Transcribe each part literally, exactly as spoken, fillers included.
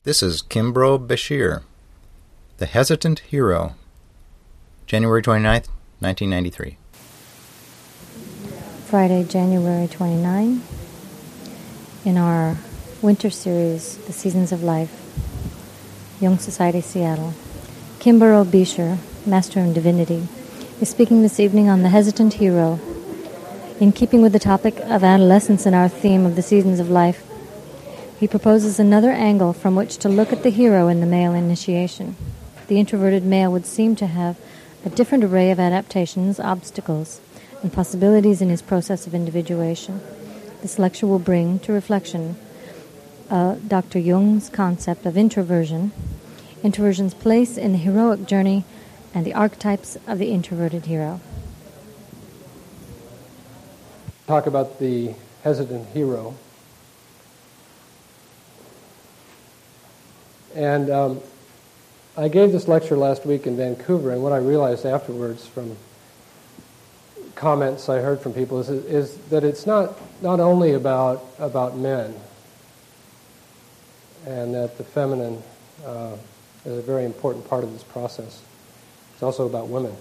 This is Kimbrough Bashir, The Hesitant Hero, January twenty-ninth, nineteen ninety-three. Friday, January twenty-ninth, in our winter series, The Seasons of Life, Young Society, Seattle. Kimbrough Bashir, Master in Divinity, is speaking this evening on The Hesitant Hero. In keeping with the topic of adolescence and our theme of the seasons of life, he proposes another angle from which to look at the hero in the male initiation. The introverted male would seem to have a different array of adaptations, obstacles, and possibilities in his process of individuation. This lecture will bring to reflection uh, Doctor Jung's concept of introversion, introversion's place in the heroic journey, and the archetypes of the introverted hero. Talk about the hesitant hero. And um, I gave this lecture last week in Vancouver, and what I realized afterwards from comments I heard from people is, is that it's not, not only about, about men, and that the feminine uh, is a very important part of this process. It's also about women.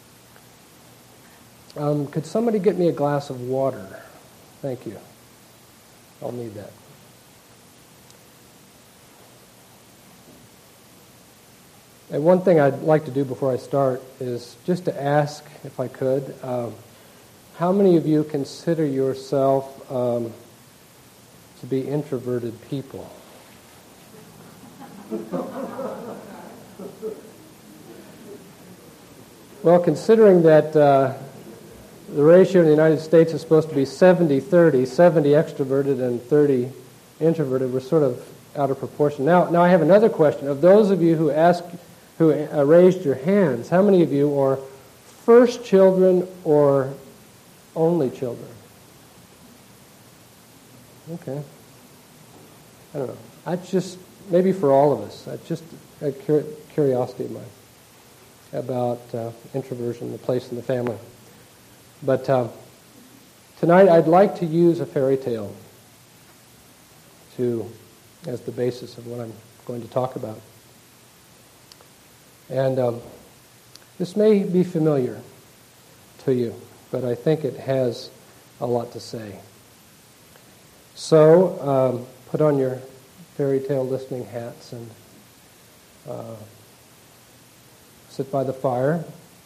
Um, could somebody get me a glass of water? Thank you. I'll need that. And one thing I'd like to do before I start is just to ask, if I could, um, how many of you consider yourself um, to be introverted people? Well, considering that uh, the ratio in the United States is supposed to be seventy thirty, seventy extroverted and thirty introverted, we're sort of out of proportion. Now, now I have another question. Of those of you who asked, who uh, raised your hands, how many of you are first children or only children? Okay. I don't know. That's just, maybe for all of us, that's just a cur- curiosity of mine about uh, introversion, the place in the family. But uh, tonight I'd like to use a fairy tale to as the basis of what I'm going to talk about. And um, this may be familiar to you, but I think it has a lot to say. So um, put on your fairy tale listening hats and uh, sit by the fire,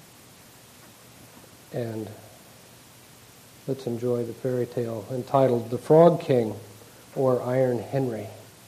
and let's enjoy the fairy tale entitled The Frog King, or Iron Henry.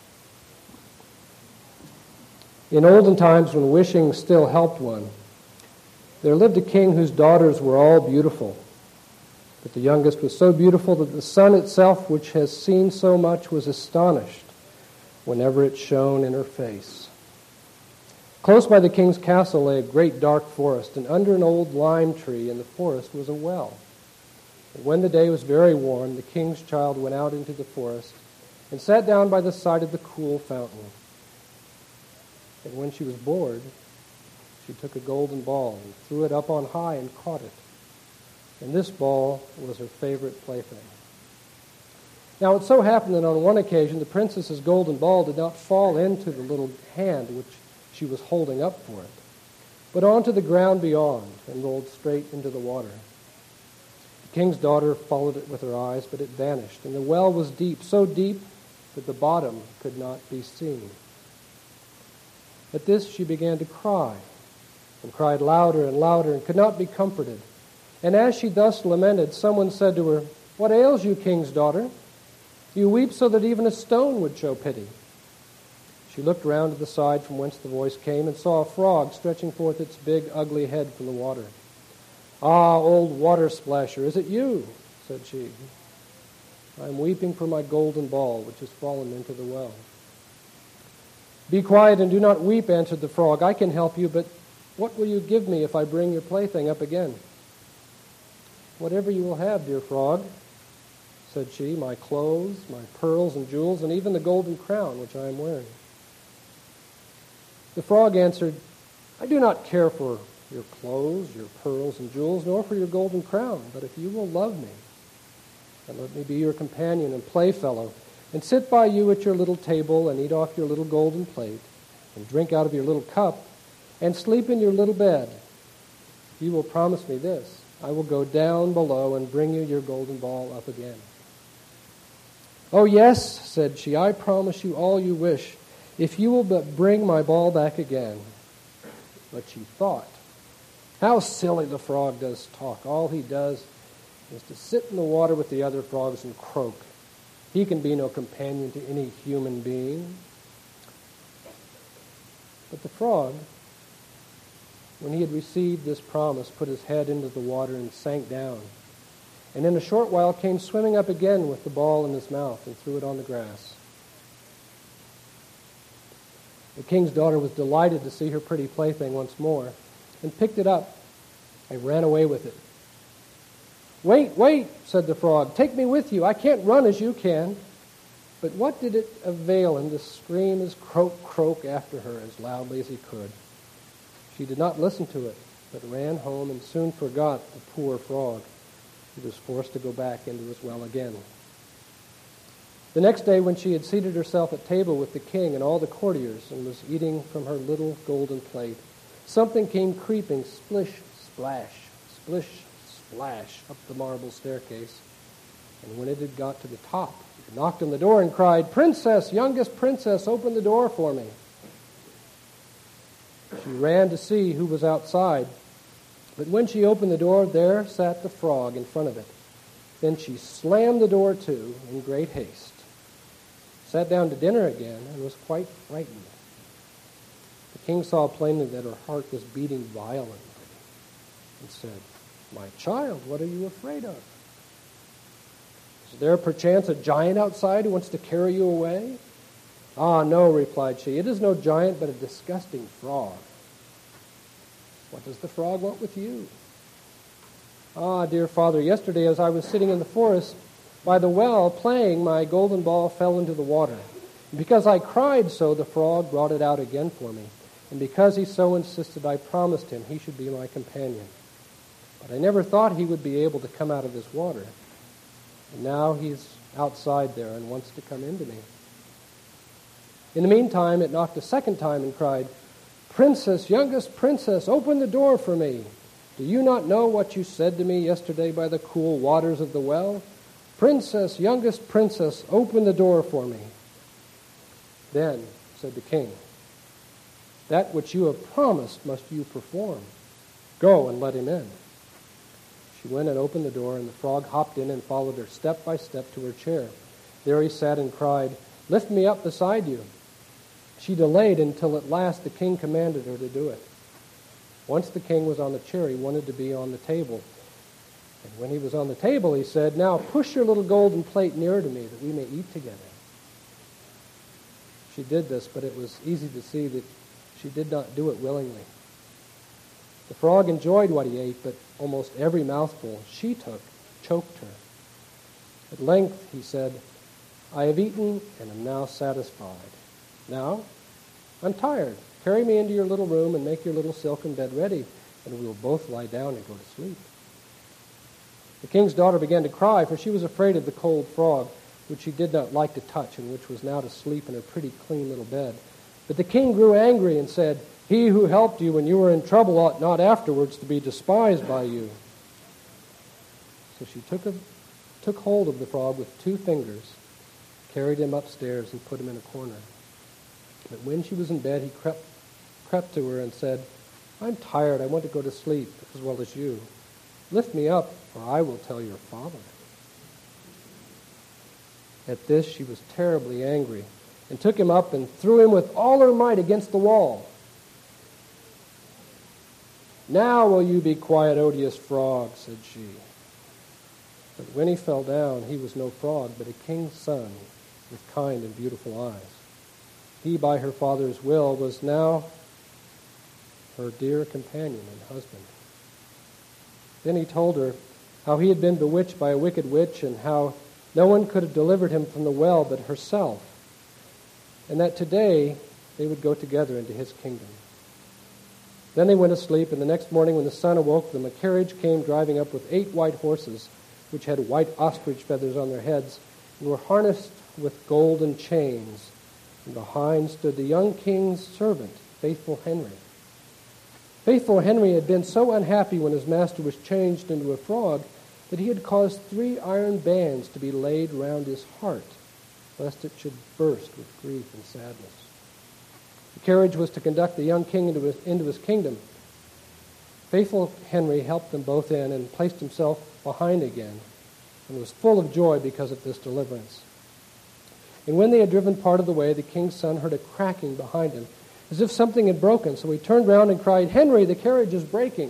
In olden times, when wishing still helped one, there lived a king whose daughters were all beautiful. But the youngest was so beautiful that the sun itself, which has seen so much, was astonished whenever it shone in her face. Close by the king's castle lay a great dark forest, and under an old lime tree in the forest was a well. And when the day was very warm, the king's child went out into the forest and sat down by the side of the cool fountain. And when she was bored, she took a golden ball and threw it up on high and caught it. And this ball was her favorite plaything. Now it so happened that on one occasion the princess's golden ball did not fall into the little hand which she was holding up for it, but onto the ground beyond and rolled straight into the water. The king's daughter followed it with her eyes, but it vanished, and the well was deep, so deep that the bottom could not be seen. At this she began to cry, and cried louder and louder, and could not be comforted. And as she thus lamented, someone said to her, "What ails you, king's daughter? You weep so that even a stone would show pity." She looked round to the side from whence the voice came, and saw a frog stretching forth its big, ugly head from the water. "Ah, old water splasher, is it you?" said she. "I am weeping for my golden ball, which has fallen into the well." "Be quiet and do not weep," answered the frog. "I can help you, but what will you give me if I bring your plaything up again?" "Whatever you will have, dear frog," said she, "my clothes, my pearls and jewels, and even the golden crown which I am wearing." The frog answered, "I do not care for your clothes, your pearls and jewels, nor for your golden crown, but if you will love me, and let me be your companion and playfellow, and sit by you at your little table and eat off your little golden plate and drink out of your little cup and sleep in your little bed, you will promise me this: I will go down below and bring you your golden ball up again. Oh, yes, said she, I promise you all you wish, if you will but bring my ball back again. But she thought, how silly the frog does talk. All he does is to sit in the water with the other frogs and croak. He can be no companion to any human being. But the frog, when he had received this promise, put his head into the water and sank down, and in a short while came swimming up again with the ball in his mouth and threw it on the grass. The king's daughter was delighted to see her pretty plaything once more, and picked it up and ran away with it. Wait, wait, said the frog, take me with you. I can't run as you can. But what did it avail him to scream his croak, croak after her as loudly as he could? She did not listen to it, but ran home and soon forgot the poor frog. He was forced to go back into his well again. The next day, when she had seated herself at table with the king and all the courtiers and was eating from her little golden plate, something came creeping, splish, splash, splish, splash, up the marble staircase. And when it had got to the top, it knocked on the door and cried, Princess, youngest princess, open the door for me. She ran to see who was outside, but when she opened the door, there sat the frog in front of it. Then she slammed the door to in great haste, sat down to dinner again, and was quite frightened. The king saw plainly that her heart was beating violently, and said, My child, what are you afraid of? Is there perchance a giant outside who wants to carry you away? Ah, no, replied she, it is no giant, but a disgusting frog. What does the frog want with you? Ah, dear father, yesterday as I was sitting in the forest by the well playing, my golden ball fell into the water. And because I cried so, the frog brought it out again for me. And because he so insisted, I promised him he should be my companion. But I never thought he would be able to come out of this water. And now he's outside there and wants to come into me. In the meantime, it knocked a second time and cried, Princess, youngest princess, open the door for me. Do you not know what you said to me yesterday by the cool waters of the well? Princess, youngest princess, open the door for me. Then, said the king, that which you have promised must you perform. Go and let him in. She went and opened the door, and the frog hopped in and followed her step by step to her chair. There he sat and cried, Lift me up beside you. She delayed until at last the king commanded her to do it. Once the king was on the chair, he wanted to be on the table. And when he was on the table, he said, Now push your little golden plate nearer to me that we may eat together. She did this, but it was easy to see that she did not do it willingly. The frog enjoyed what he ate, but almost every mouthful she took choked her. At length he said, I have eaten and am now satisfied. Now, I'm tired. Carry me into your little room and make your little silken bed ready, and we will both lie down and go to sleep. The king's daughter began to cry, for she was afraid of the cold frog, which she did not like to touch, and which was now to sleep in her pretty clean little bed. But the king grew angry and said, He who helped you when you were in trouble ought not afterwards to be despised by you. So she took, a, took hold of the frog with two fingers, carried him upstairs, and put him in a corner. But when she was in bed, he crept, crept to her and said, I'm tired. I want to go to sleep as well as you. Lift me up, or I will tell your father. At this, she was terribly angry and took him up and threw him with all her might against the wall. Now will you be quiet, odious frog, said she. But when he fell down, he was no frog, but a king's son with kind and beautiful eyes. He, by her father's will, was now her dear companion and husband. Then he told her how he had been bewitched by a wicked witch and how no one could have delivered him from the well but herself, and that today they would go together into his kingdom. Then they went to sleep, and the next morning when the sun awoke them, a carriage came driving up with eight white horses, which had white ostrich feathers on their heads, and were harnessed with golden chains, and behind stood the young king's servant, Faithful Henry. Faithful Henry had been so unhappy when his master was changed into a frog that he had caused three iron bands to be laid round his heart, lest it should burst with grief and sadness. The carriage was to conduct the young king into his, into his kingdom. Faithful Henry helped them both in and placed himself behind again, and was full of joy because of this deliverance. And when they had driven part of the way, the king's son heard a cracking behind him, as if something had broken. So he turned round and cried, "Henry, the carriage is breaking."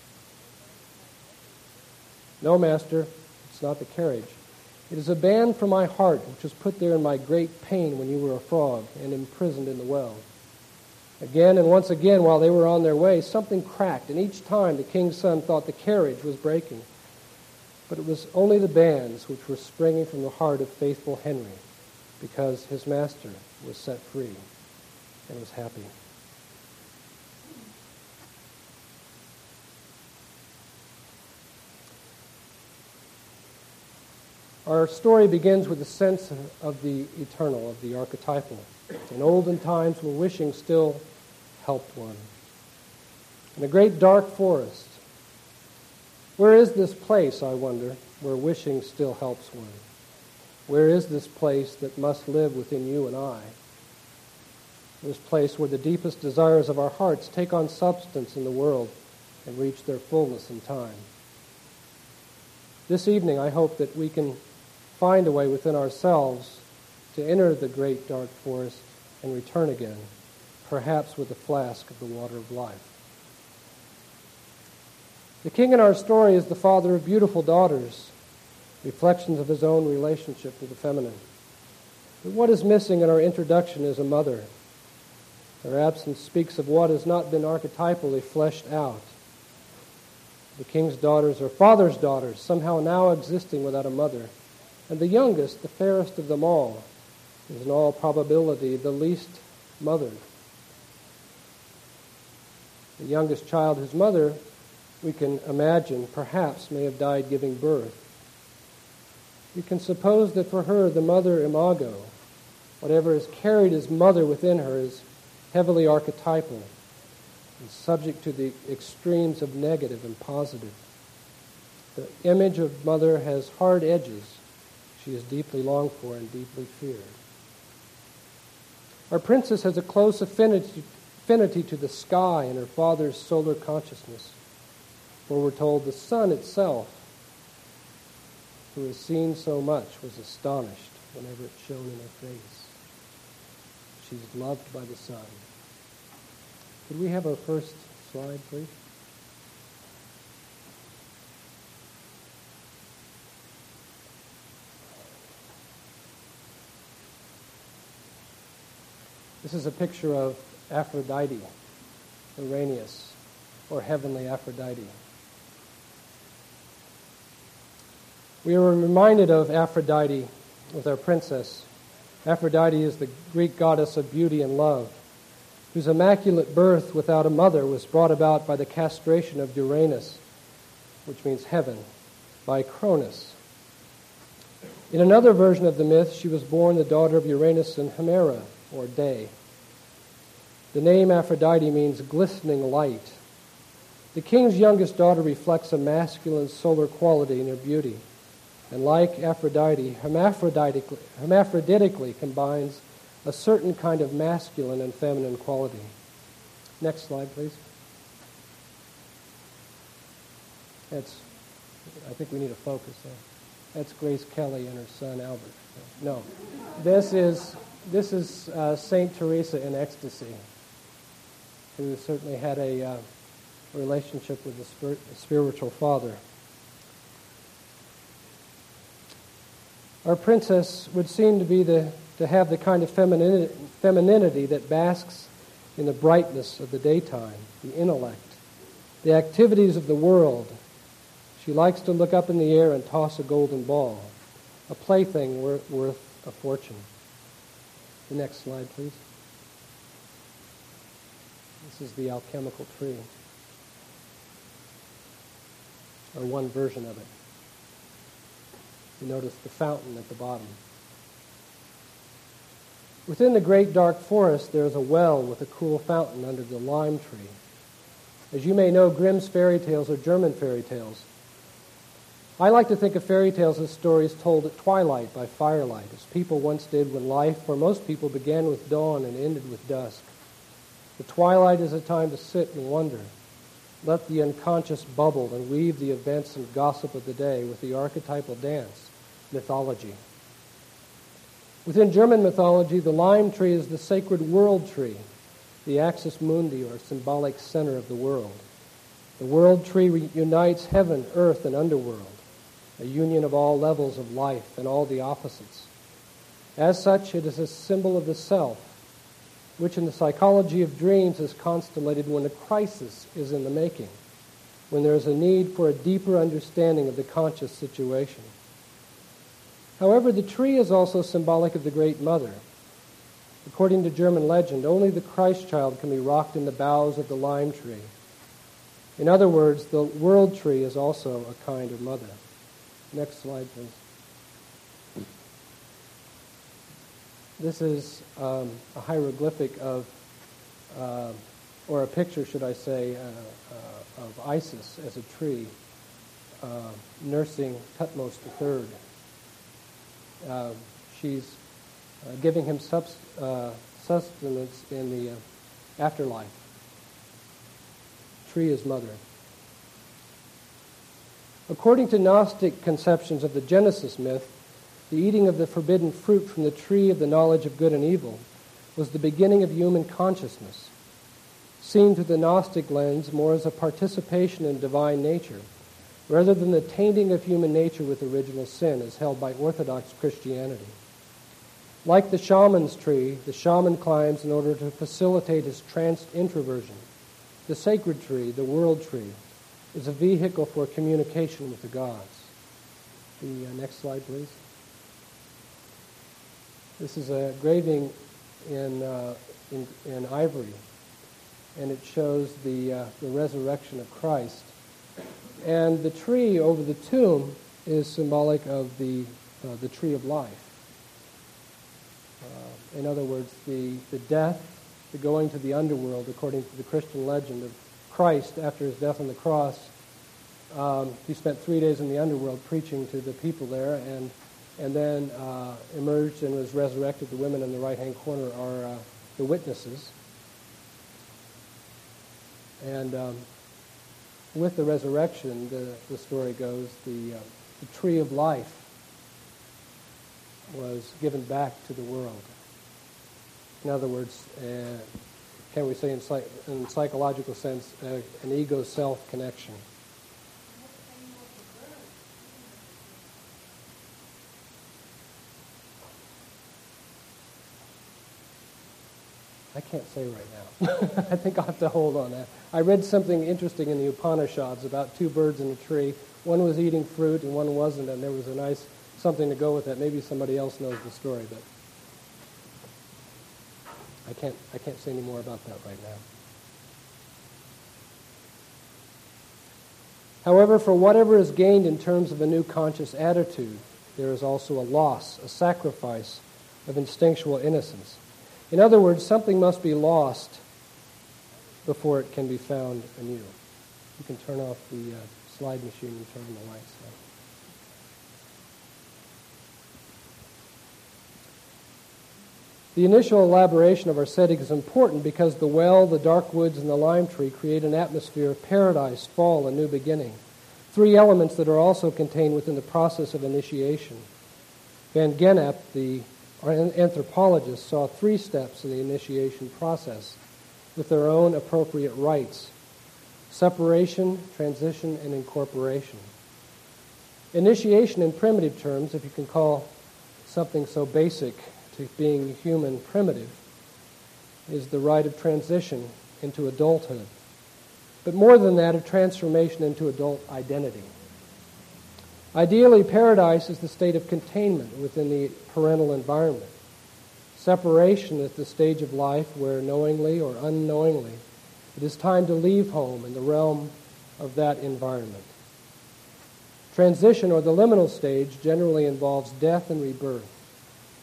"No, master, it's not the carriage. It is a band for my heart, which was put there in my great pain when you were a frog and imprisoned in the well." Again and once again, while they were on their way, something cracked, and each time the king's son thought the carriage was breaking. But it was only the bands which were springing from the heart of Faithful Henry, because his master was set free and was happy. Our story begins with a sense of the eternal, of the archetypal. In olden times, when wishing still helped one. In a great dark forest, where is this place, I wonder, where wishing still helps one? Where is this place that must live within you and I? This place where the deepest desires of our hearts take on substance in the world and reach their fullness in time. This evening, I hope that we can find a way within ourselves to enter the great dark forest and return again, perhaps with a flask of the water of life. The king in our story is the father of beautiful daughters, reflections of his own relationship with the feminine. But what is missing in our introduction is a mother. Her absence speaks of what has not been archetypally fleshed out. The king's daughters are father's daughters, somehow now existing without a mother. And the youngest, the fairest of them all, is in all probability the least mothered. The youngest child, whose mother, we can imagine, perhaps may have died giving birth. We can suppose that for her, the mother imago, whatever is carried as mother within her, is heavily archetypal and subject to the extremes of negative and positive. The image of mother has hard edges she is deeply longed for and deeply feared. Our princess has a close affinity, affinity to the sky and her father's solar consciousness. For we're told the sun itself, who has seen so much, was astonished whenever it shone in her face. She's loved by the sun. Could we have our first slide, please? This is a picture of Aphrodite, Uranius, or heavenly Aphrodite. We are reminded of Aphrodite with our princess. Aphrodite is the Greek goddess of beauty and love, whose immaculate birth without a mother was brought about by the castration of Uranus, which means heaven, by Cronus. In another version of the myth, she was born the daughter of Uranus and Hemera, or day. The name Aphrodite means glistening light. The king's youngest daughter reflects a masculine solar quality in her beauty, and like Aphrodite, hermaphroditically, hermaphroditically combines a certain kind of masculine and feminine quality. Next slide, please. That's, I think we need a focus there. That's Grace Kelly and her son Albert. No, this is this is uh, Saint Teresa in ecstasy, who certainly had a uh, relationship with the spir- spiritual father. Our princess would seem to be the to have the kind of femininity, femininity that basks in the brightness of the daytime, the intellect, the activities of the world. She likes to look up in the air and toss a golden ball, a plaything worth, worth a fortune. The next slide, please. This is the alchemical tree, or one version of it. You notice the fountain at the bottom. Within the great dark forest, there is a well with a cool fountain under the lime tree. As you may know, Grimm's fairy tales are German fairy tales. I like to think of fairy tales as stories told at twilight by firelight, as people once did when life, for most people, began with dawn and ended with dusk. The twilight is a time to sit and wonder, let the unconscious bubble and weave the events and gossip of the day with the archetypal dance, mythology. Within German mythology, the lime tree is the sacred world tree, the axis mundi, or symbolic center of the world. The world tree unites heaven, earth, and underworld, a union of all levels of life and all the opposites. As such, it is a symbol of the self, which in the psychology of dreams is constellated when a crisis is in the making, when there is a need for a deeper understanding of the conscious situation. However, the tree is also symbolic of the Great Mother. According to German legend, only the Christ child can be rocked in the boughs of the lime tree. In other words, the world tree is also a kind of mother. Next slide, please. This is um, a hieroglyphic of, uh, or a picture, should I say, uh, uh, of Isis as a tree, uh, nursing Thutmose the Third. Uh, she's uh, giving him subs- uh, sustenance in the uh, afterlife. Tree is mother. According to Gnostic conceptions of the Genesis myth, the eating of the forbidden fruit from the tree of the knowledge of good and evil was the beginning of human consciousness, seen through the Gnostic lens more as a participation in divine nature, rather than the tainting of human nature with original sin as held by Orthodox Christianity. Like the shaman's tree, the shaman climbs in order to facilitate his tranced introversion. The sacred tree, the world tree, is a vehicle for communication with the gods. The uh, next slide, please. This is a engraving in, uh, in, in ivory, and it shows the, uh, the resurrection of Christ. And the tree over the tomb is symbolic of the, uh, the tree of life. Uh, in other words, the, the death, the going to the underworld, according to the Christian legend of Christ after his death on the cross. Um, he spent three days in the underworld preaching to the people there, and and then uh, emerged and was resurrected. The women in the right-hand corner are uh, the witnesses. And um, with the resurrection, the, the story goes, the, uh, the tree of life was given back to the world. In other words, uh, can we say in, psych- in psychological sense, uh, an ego-self connection. I can't say right now. I think I'll have to hold on that. I read something interesting in the Upanishads about two birds in a tree. One was eating fruit and one wasn't, and there was a nice something to go with that. Maybe somebody else knows the story, but I can't I can't say any more about that right now. However, for whatever is gained in terms of a new conscious attitude, there is also a loss, a sacrifice of instinctual innocence. In other words, something must be lost before it can be found anew. You can turn off the uh, slide machine and turn on the lights now. The initial elaboration of our setting is important because the well, the dark woods, and the lime tree create an atmosphere of paradise, fall, and new beginning. Three elements that are also contained within the process of initiation. Van Gennep, the anthropologist, saw three steps in the initiation process with their own appropriate rites: separation, transition, and incorporation. Initiation in primitive terms, if you can call something so basic to being human primitive, is the rite of transition into adulthood. But more than that, a transformation into adult identity. Ideally, paradise is the state of containment within the parental environment. Separation is the stage of life where, knowingly or unknowingly, it is time to leave home in the realm of that environment. Transition, or the liminal stage, generally involves death and rebirth.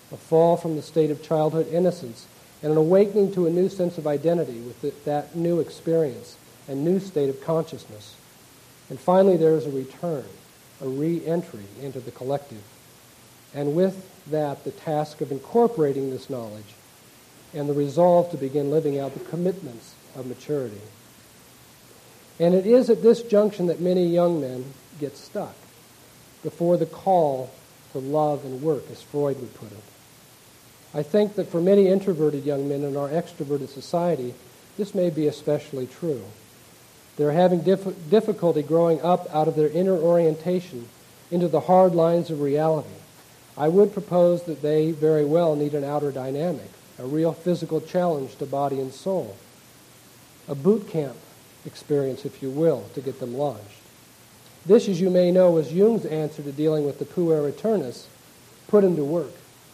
a fall from the state of childhood innocence, and an awakening to a new sense of identity with the, that new experience and new state of consciousness. And finally, there is a return, a re-entry into the collective. And with that, the task of incorporating this knowledge and the resolve to begin living out the commitments of maturity. And it is at this junction that many young men get stuck, before the call to love and work, as Freud would put it. I think that for many introverted young men in our extroverted society, this may be especially true. They're having dif- difficulty growing up out of their inner orientation into the hard lines of reality. I would propose that they very well need an outer dynamic, a real physical challenge to body and soul, a boot camp experience, if you will, to get them launched. This, as you may know, was Jung's answer to dealing with the puer aeternus, put him to work.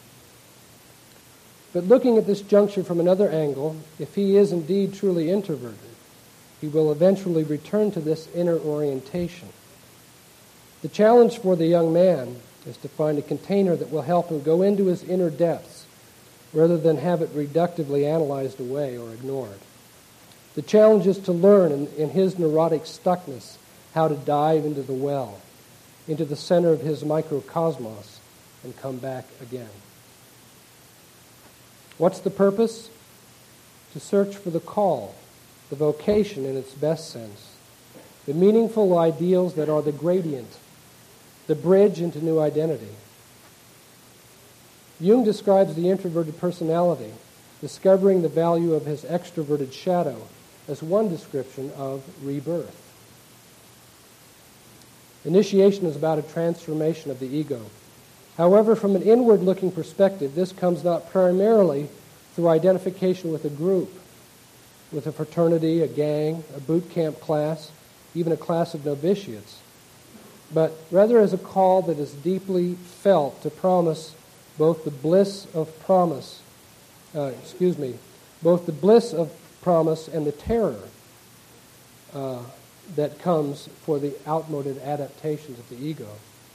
But looking at this juncture from another angle, if he is indeed truly introverted, he will eventually return to this inner orientation. The challenge for the young man is to find a container that will help him go into his inner depths rather than have it reductively analyzed away or ignored. The challenge is to learn in, in his neurotic stuckness how to dive into the well, into the center of his microcosmos, and come back again. What's the purpose? To search for the call, the vocation in its best sense, the meaningful ideals that are the gradient, the bridge into new identity. Jung describes the introverted personality, discovering the value of his extroverted shadow, as one description of rebirth. Initiation is about a transformation of the ego. However, from an inward-looking perspective, this comes not primarily through identification with a group, with a fraternity, a gang, a boot camp class, even a class of novitiates, but rather as a call that is deeply felt to promise both the bliss of promise, uh, excuse me, both the bliss of promise and the terror uh, that comes for the outmoded adaptations of the ego.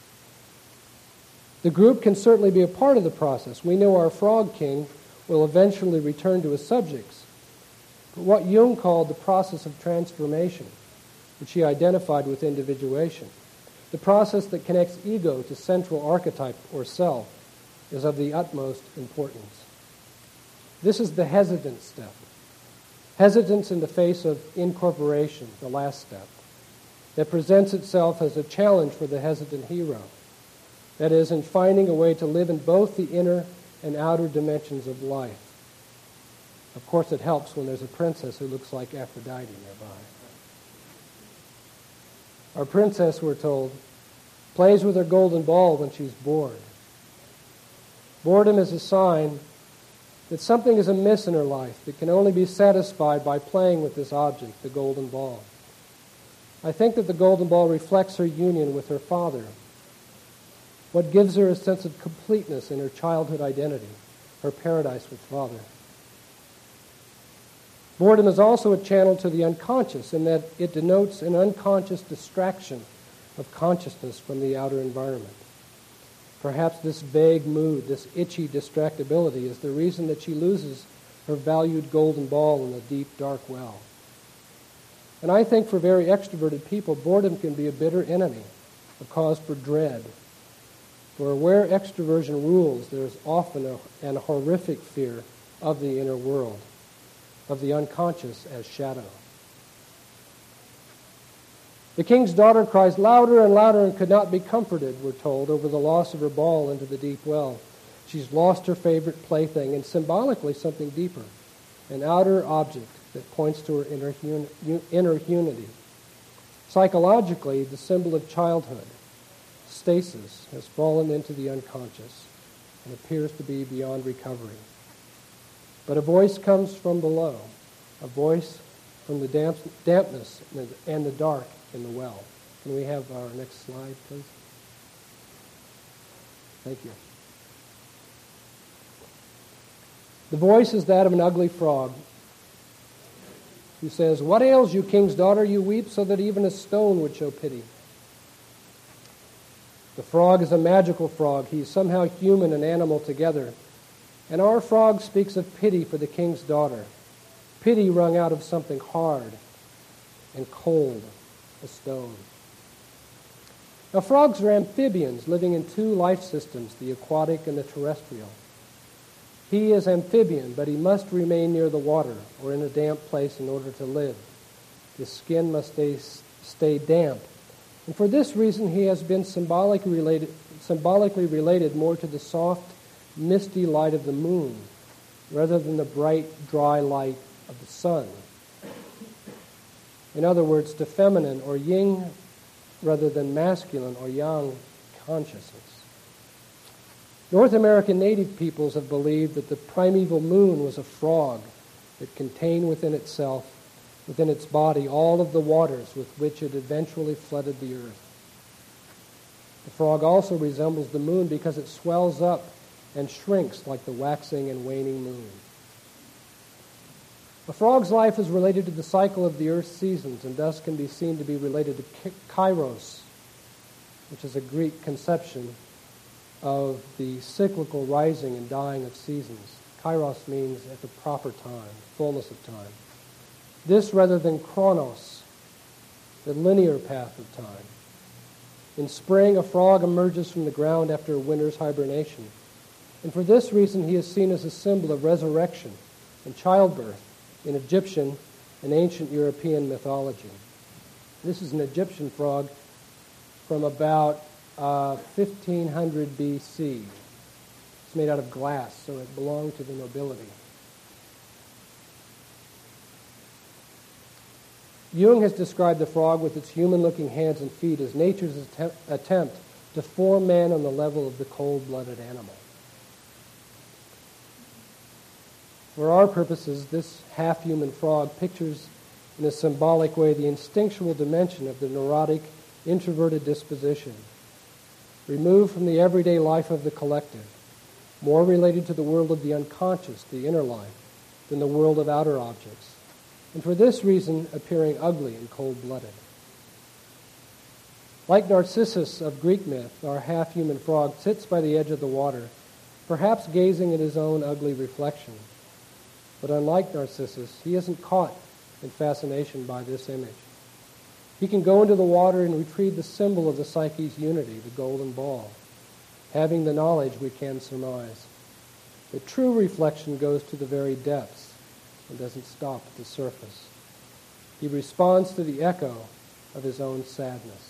The group can certainly be a part of the process. We know our frog king will eventually return to his subjects. But what Jung called the process of transformation, which he identified with individuation, the process that connects ego to central archetype or self, is of the utmost importance. This is the hesitant step. Hesitance in the face of incorporation, the last step, that presents itself as a challenge for the hesitant hero. That is, in finding a way to live in both the inner and outer dimensions of life. Of course, it helps when there's a princess who looks like Aphrodite nearby. Our princess, we're told, plays with her golden ball when she's bored. Boredom is a sign that something is amiss in her life that can only be satisfied by playing with this object, the golden ball. I think that the golden ball reflects her union with her father, what gives her a sense of completeness in her childhood identity, her paradise with father. Boredom is also a channel to the unconscious in that it denotes an unconscious distraction of consciousness from the outer environment. Perhaps this vague mood, this itchy distractibility, is the reason that she loses her valued golden ball in a deep, dark well. And I think for very extroverted people, boredom can be a bitter enemy, a cause for dread. For where extroversion rules, there is often a, an horrific fear of the inner world, of the unconscious as shadow. The king's daughter cries louder and louder and could not be comforted, we're told, over the loss of her ball into the deep well. She's lost her favorite plaything, and symbolically something deeper, an outer object that points to her inner, uni- inner unity. Psychologically, the symbol of childhood, stasis, has fallen into the unconscious and appears to be beyond recovery. But a voice comes from below, a voice from the damp, dampness and the dark in the well. Can we have our next slide, please? Thank you. The voice is that of an ugly frog who says, "What ails you, king's daughter? You weep so that even a stone would show pity." The frog is a magical frog. He's somehow human and animal together, And our frog speaks of pity for the king's daughter, pity wrung out of something hard and cold, a stone. Now, frogs are amphibians living in two life systems, the aquatic and the terrestrial. He is amphibian, but he must remain near the water or in a damp place in order to live. His skin must stay, stay damp. And for this reason, he has been symbolically related, symbolically related more to the soft, misty light of the moon rather than the bright, dry light of the sun. In other words, to feminine or yin rather than masculine or yang consciousness. North American native peoples have believed that the primeval moon was a frog that contained within itself, within its body, all of the waters with which it eventually flooded the earth. The frog also resembles the moon because it swells up and shrinks like the waxing and waning moon. A frog's life is related to the cycle of the earth's seasons and thus can be seen to be related to kairos, which is a Greek conception of the cyclical rising and dying of seasons. Kairos means at the proper time, fullness of time. This rather than chronos, the linear path of time. In spring, a frog emerges from the ground after a winter's hibernation. And for this reason, he is seen as a symbol of resurrection and childbirth in Egyptian and ancient European mythology. This is an Egyptian frog from about uh, fifteen hundred B C. It's made out of glass, so it belonged to the nobility. Jung has described the frog with its human-looking hands and feet as nature's attempt, attempt to form man on the level of the cold-blooded animal. For our purposes, this half-human frog pictures in a symbolic way the instinctual dimension of the neurotic, introverted disposition, removed from the everyday life of the collective, more related to the world of the unconscious, the inner life, than the world of outer objects, and for this reason appearing ugly and cold-blooded. Like Narcissus of Greek myth, our half-human frog sits by the edge of the water, perhaps gazing at his own ugly reflection. But unlike Narcissus, he isn't caught in fascination by this image. He can go into the water and retrieve the symbol of the psyche's unity, the golden ball, having the knowledge we can surmise. The true reflection goes to the very depths and doesn't stop at the surface. He responds to the echo of his own sadness.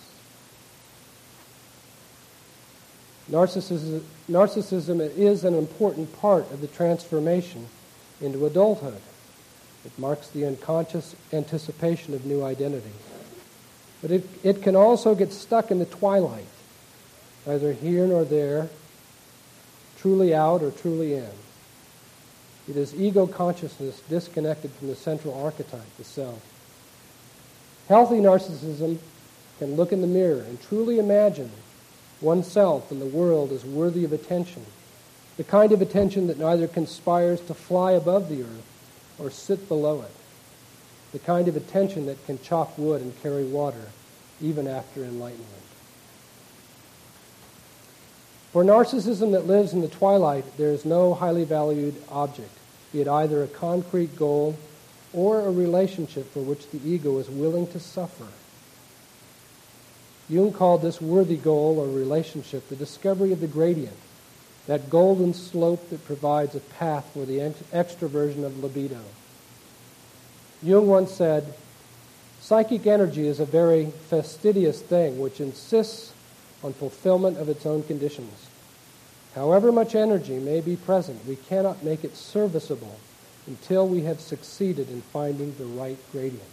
Narcissism, narcissism is an important part of the transformation into adulthood. It marks the unconscious anticipation of new identity. But it, it can also get stuck in the twilight, neither here nor there, truly out or truly in. It is ego consciousness disconnected from the central archetype, the self. Healthy narcissism can look in the mirror and truly imagine oneself and the world as worthy of attention, the kind of attention that neither conspires to fly above the earth or sit below it, the kind of attention that can chop wood and carry water even after enlightenment. For narcissism that lives in the twilight, there is no highly valued object, be it either a concrete goal or a relationship for which the ego is willing to suffer. Jung called this worthy goal or relationship the discovery of the gradient, that golden slope that provides a path for the extroversion of libido. Jung once said, "Psychic energy is a very fastidious thing which insists on fulfillment of its own conditions. However much energy may be present, we cannot make it serviceable until we have succeeded in finding the right gradient."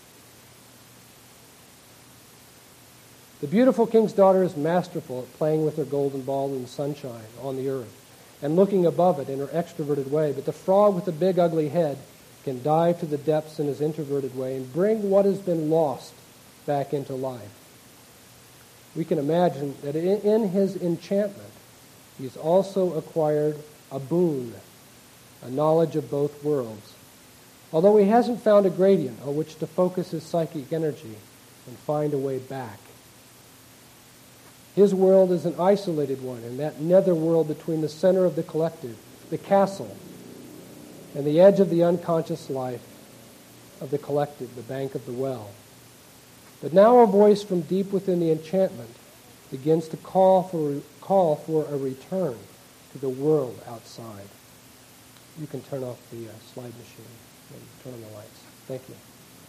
The beautiful king's daughter is masterful at playing with her golden ball in the sunshine on the earth and looking above it in her extroverted way, but the frog with the big ugly head can dive to the depths in his introverted way and bring what has been lost back into life. We can imagine that in his enchantment, he's also acquired a boon, a knowledge of both worlds, although he hasn't found a gradient on which to focus his psychic energy and find a way back. His world is an isolated one, in that nether world between the center of the collective the castle, and the edge of the unconscious life of the collected, the bank of the well. But now a voice from deep within the enchantment begins to call for, call for a return to the world outside. You can turn off the uh, slide machine and turn on the lights. Thank you.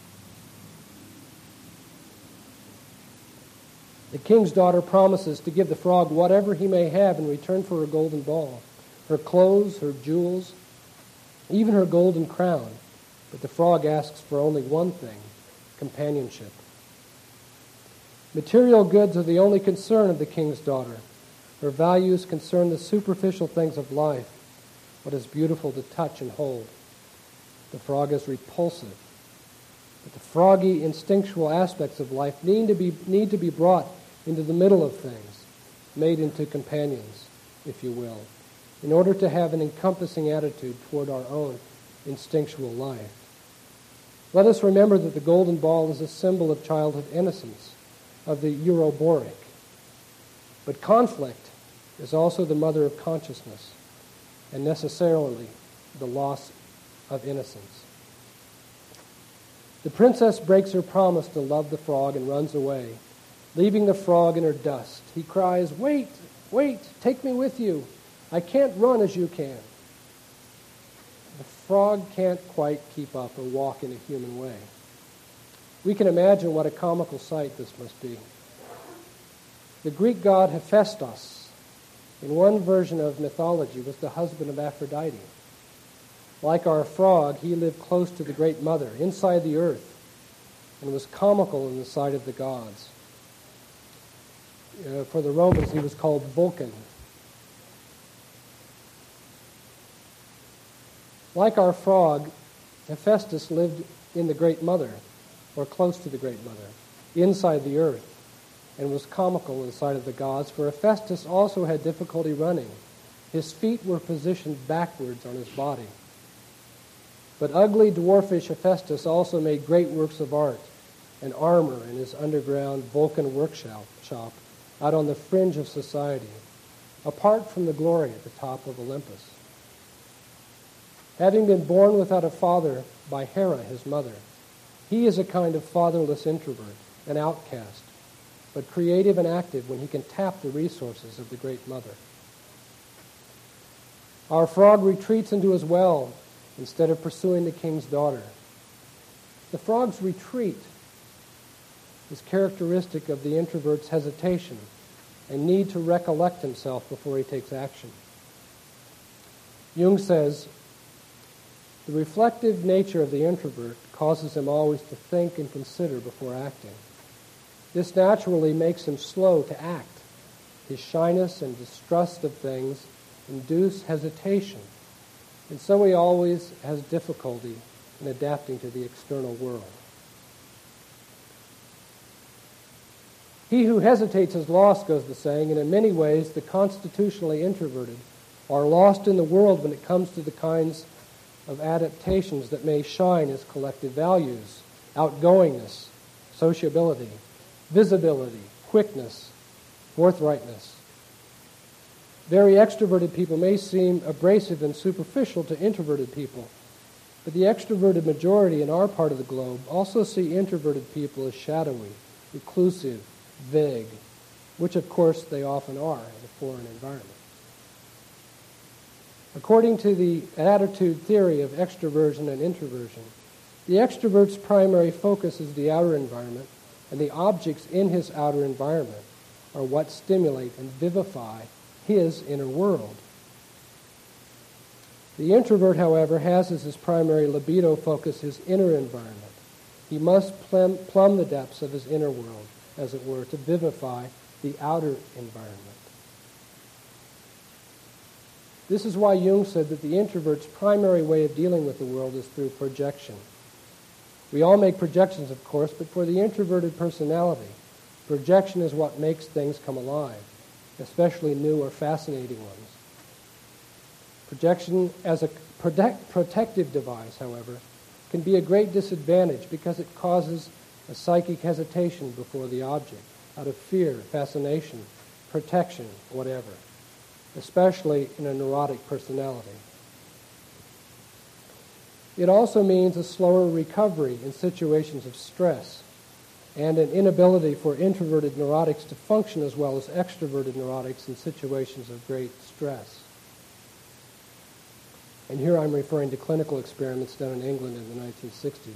The king's daughter promises to give the frog whatever he may have in return for her golden ball, her clothes, her jewels, even her golden crown. But the frog asks for only one thing, companionship. Material goods are the only concern of the king's daughter. Her values concern the superficial things of life, what is beautiful to touch and hold. The frog is repulsive. But the froggy, instinctual aspects of life need to be, need to be brought into the middle of things, made into companions, if you will, in order to have an encompassing attitude toward our own instinctual life. Let us remember that the golden ball is a symbol of childhood innocence, of the Euroboric. But conflict is also the mother of consciousness, and necessarily the loss of innocence. The princess breaks her promise to love the frog and runs away, leaving the frog in her dust. He cries, "Wait, wait, take me with you. I can't run as you can." The frog can't quite keep up or walk in a human way. We can imagine what a comical sight this must be. The Greek god Hephaestus, in one version of mythology, was the husband of Aphrodite. Like our frog, he lived close to the Great Mother, inside the earth, and was comical in the sight of the gods. Uh, for the Romans, he was called Vulcan. Like our frog, Hephaestus lived in the Great Mother, or close to the Great Mother, inside the earth, and was comical in the sight of the gods, for Hephaestus also had difficulty running. His feet were positioned backwards on his body. But ugly, dwarfish Hephaestus also made great works of art and armor in his underground Vulcan workshop shop, out on the fringe of society, apart from the glory at the top of Olympus. Having been born without a father by Hera, his mother, he is a kind of fatherless introvert, an outcast, but creative and active when he can tap the resources of the Great Mother. Our frog retreats into his well instead of pursuing the king's daughter. The frog's retreat is characteristic of the introvert's hesitation and need to recollect himself before he takes action. Jung says, the reflective nature of the introvert causes him always to think and consider before acting. This naturally makes him slow to act. His shyness and distrust of things induce hesitation, and so he always has difficulty in adapting to the external world. He who hesitates is lost, goes the saying, and in many ways the constitutionally introverted are lost in the world when it comes to the kinds of adaptations that may shine as collective values: outgoingness, sociability, visibility, quickness, forthrightness. Very extroverted people may seem abrasive and superficial to introverted people, but the extroverted majority in our part of the globe also see introverted people as shadowy, reclusive, vague, which of course they often are in a foreign environment. According to the attitude theory of extroversion and introversion, the extrovert's primary focus is the outer environment, and the objects in his outer environment are what stimulate and vivify his inner world. The introvert, however, has as his primary libido focus his inner environment. He must plumb, plumb the depths of his inner world, as it were, to vivify the outer environment. This is why Jung said that the introvert's primary way of dealing with the world is through projection. We all make projections, of course, but for the introverted personality, projection is what makes things come alive, especially new or fascinating ones. Projection as a protect, protective device, however, can be a great disadvantage because it causes a psychic hesitation before the object, out of fear, fascination, protection, whatever, especially in a neurotic personality. It also means a slower recovery in situations of stress and an inability for introverted neurotics to function as well as extroverted neurotics in situations of great stress. And here I'm referring to clinical experiments done in England in the nineteen sixties.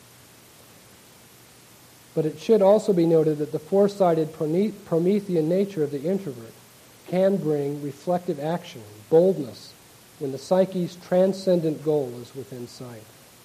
But it should also be noted that the foresighted Promethean nature of the introvert can bring reflective action, boldness, when the psyche's transcendent goal is within sight.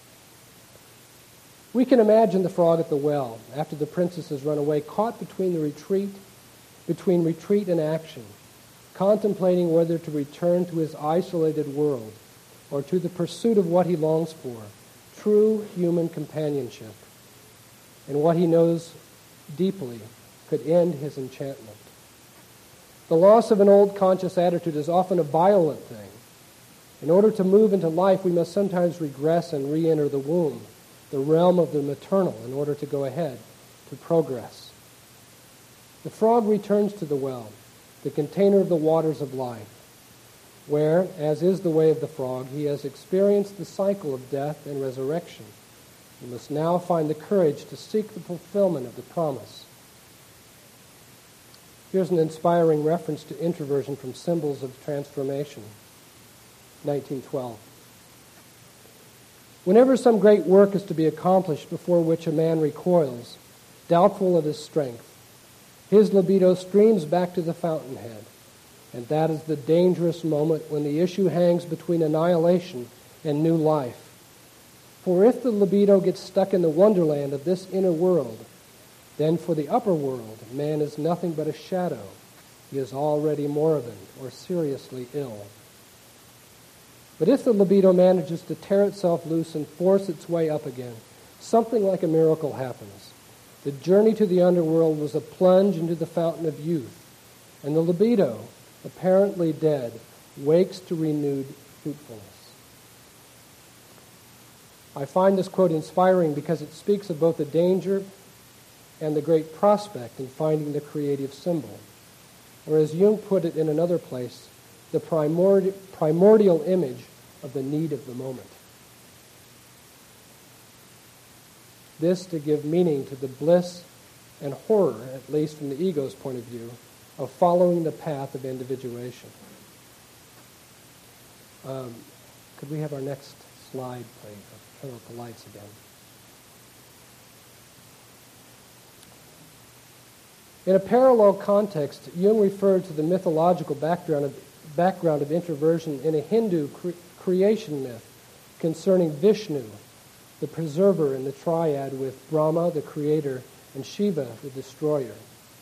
We can imagine the frog at the well, after the princess has run away, caught between the retreat, between retreat and action, contemplating whether to return to his isolated world or to the pursuit of what he longs for, true human companionship, and what he knows deeply could end his enchantment. The loss of an old conscious attitude is often a violent thing. In order to move into life, we must sometimes regress and re-enter the womb, the realm of the maternal, in order to go ahead, to progress. The frog returns to the well, the container of the waters of life, where, as is the way of the frog, he has experienced the cycle of death and resurrection. He must now find the courage to seek the fulfillment of the promise. Here's an inspiring reference to introversion from Symbols of Transformation, nineteen twelve. Whenever some great work is to be accomplished before which a man recoils, doubtful of his strength, his libido streams back to the fountainhead, and that is the dangerous moment when the issue hangs between annihilation and new life. For if the libido gets stuck in the wonderland of this inner world, then for the upper world, man is nothing but a shadow. He is already moribund or seriously ill. But if the libido manages to tear itself loose and force its way up again, something like a miracle happens. The journey to the underworld was a plunge into the fountain of youth, and the libido, apparently dead, wakes to renewed fruitfulness. I find this quote inspiring because it speaks of both the danger and the great prospect in finding the creative symbol. Or as Jung put it in another place, the primordi- primordial image of the need of the moment. This to give meaning to the bliss and horror, at least from the ego's point of view, of following the path of individuation. Um, could we have our next slide, please? I'll turn off the lights again. In a parallel context, Jung referred to the mythological background of, background of introversion in a Hindu cre- creation myth concerning Vishnu, the preserver in the triad with Brahma, the creator, and Shiva, the destroyer.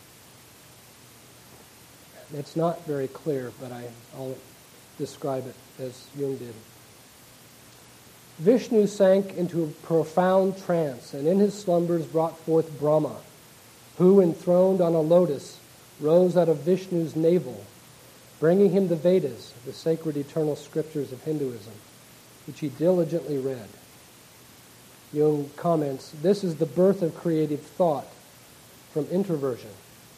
It's not very clear, but I, I'll describe it as Jung did. Vishnu sank into a profound trance, and in his slumbers brought forth Brahma, who, enthroned on a lotus, rose out of Vishnu's navel, bringing him the Vedas, the sacred eternal scriptures of Hinduism, which he diligently read. Jung comments, this is the birth of creative thought from introversion.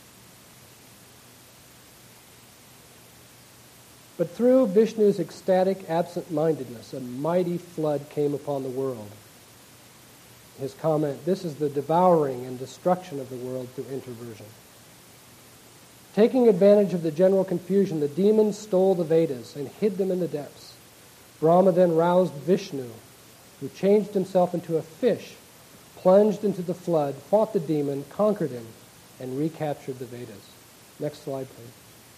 But through Vishnu's ecstatic absent-mindedness, a mighty flood came upon the world. His comment, this is the devouring and destruction of the world through introversion. Taking advantage of the general confusion, the demons stole the Vedas and hid them in the depths. Brahma then roused Vishnu, who changed himself into a fish, plunged into the flood, fought the demon, conquered him, and recaptured the Vedas. Next slide, please.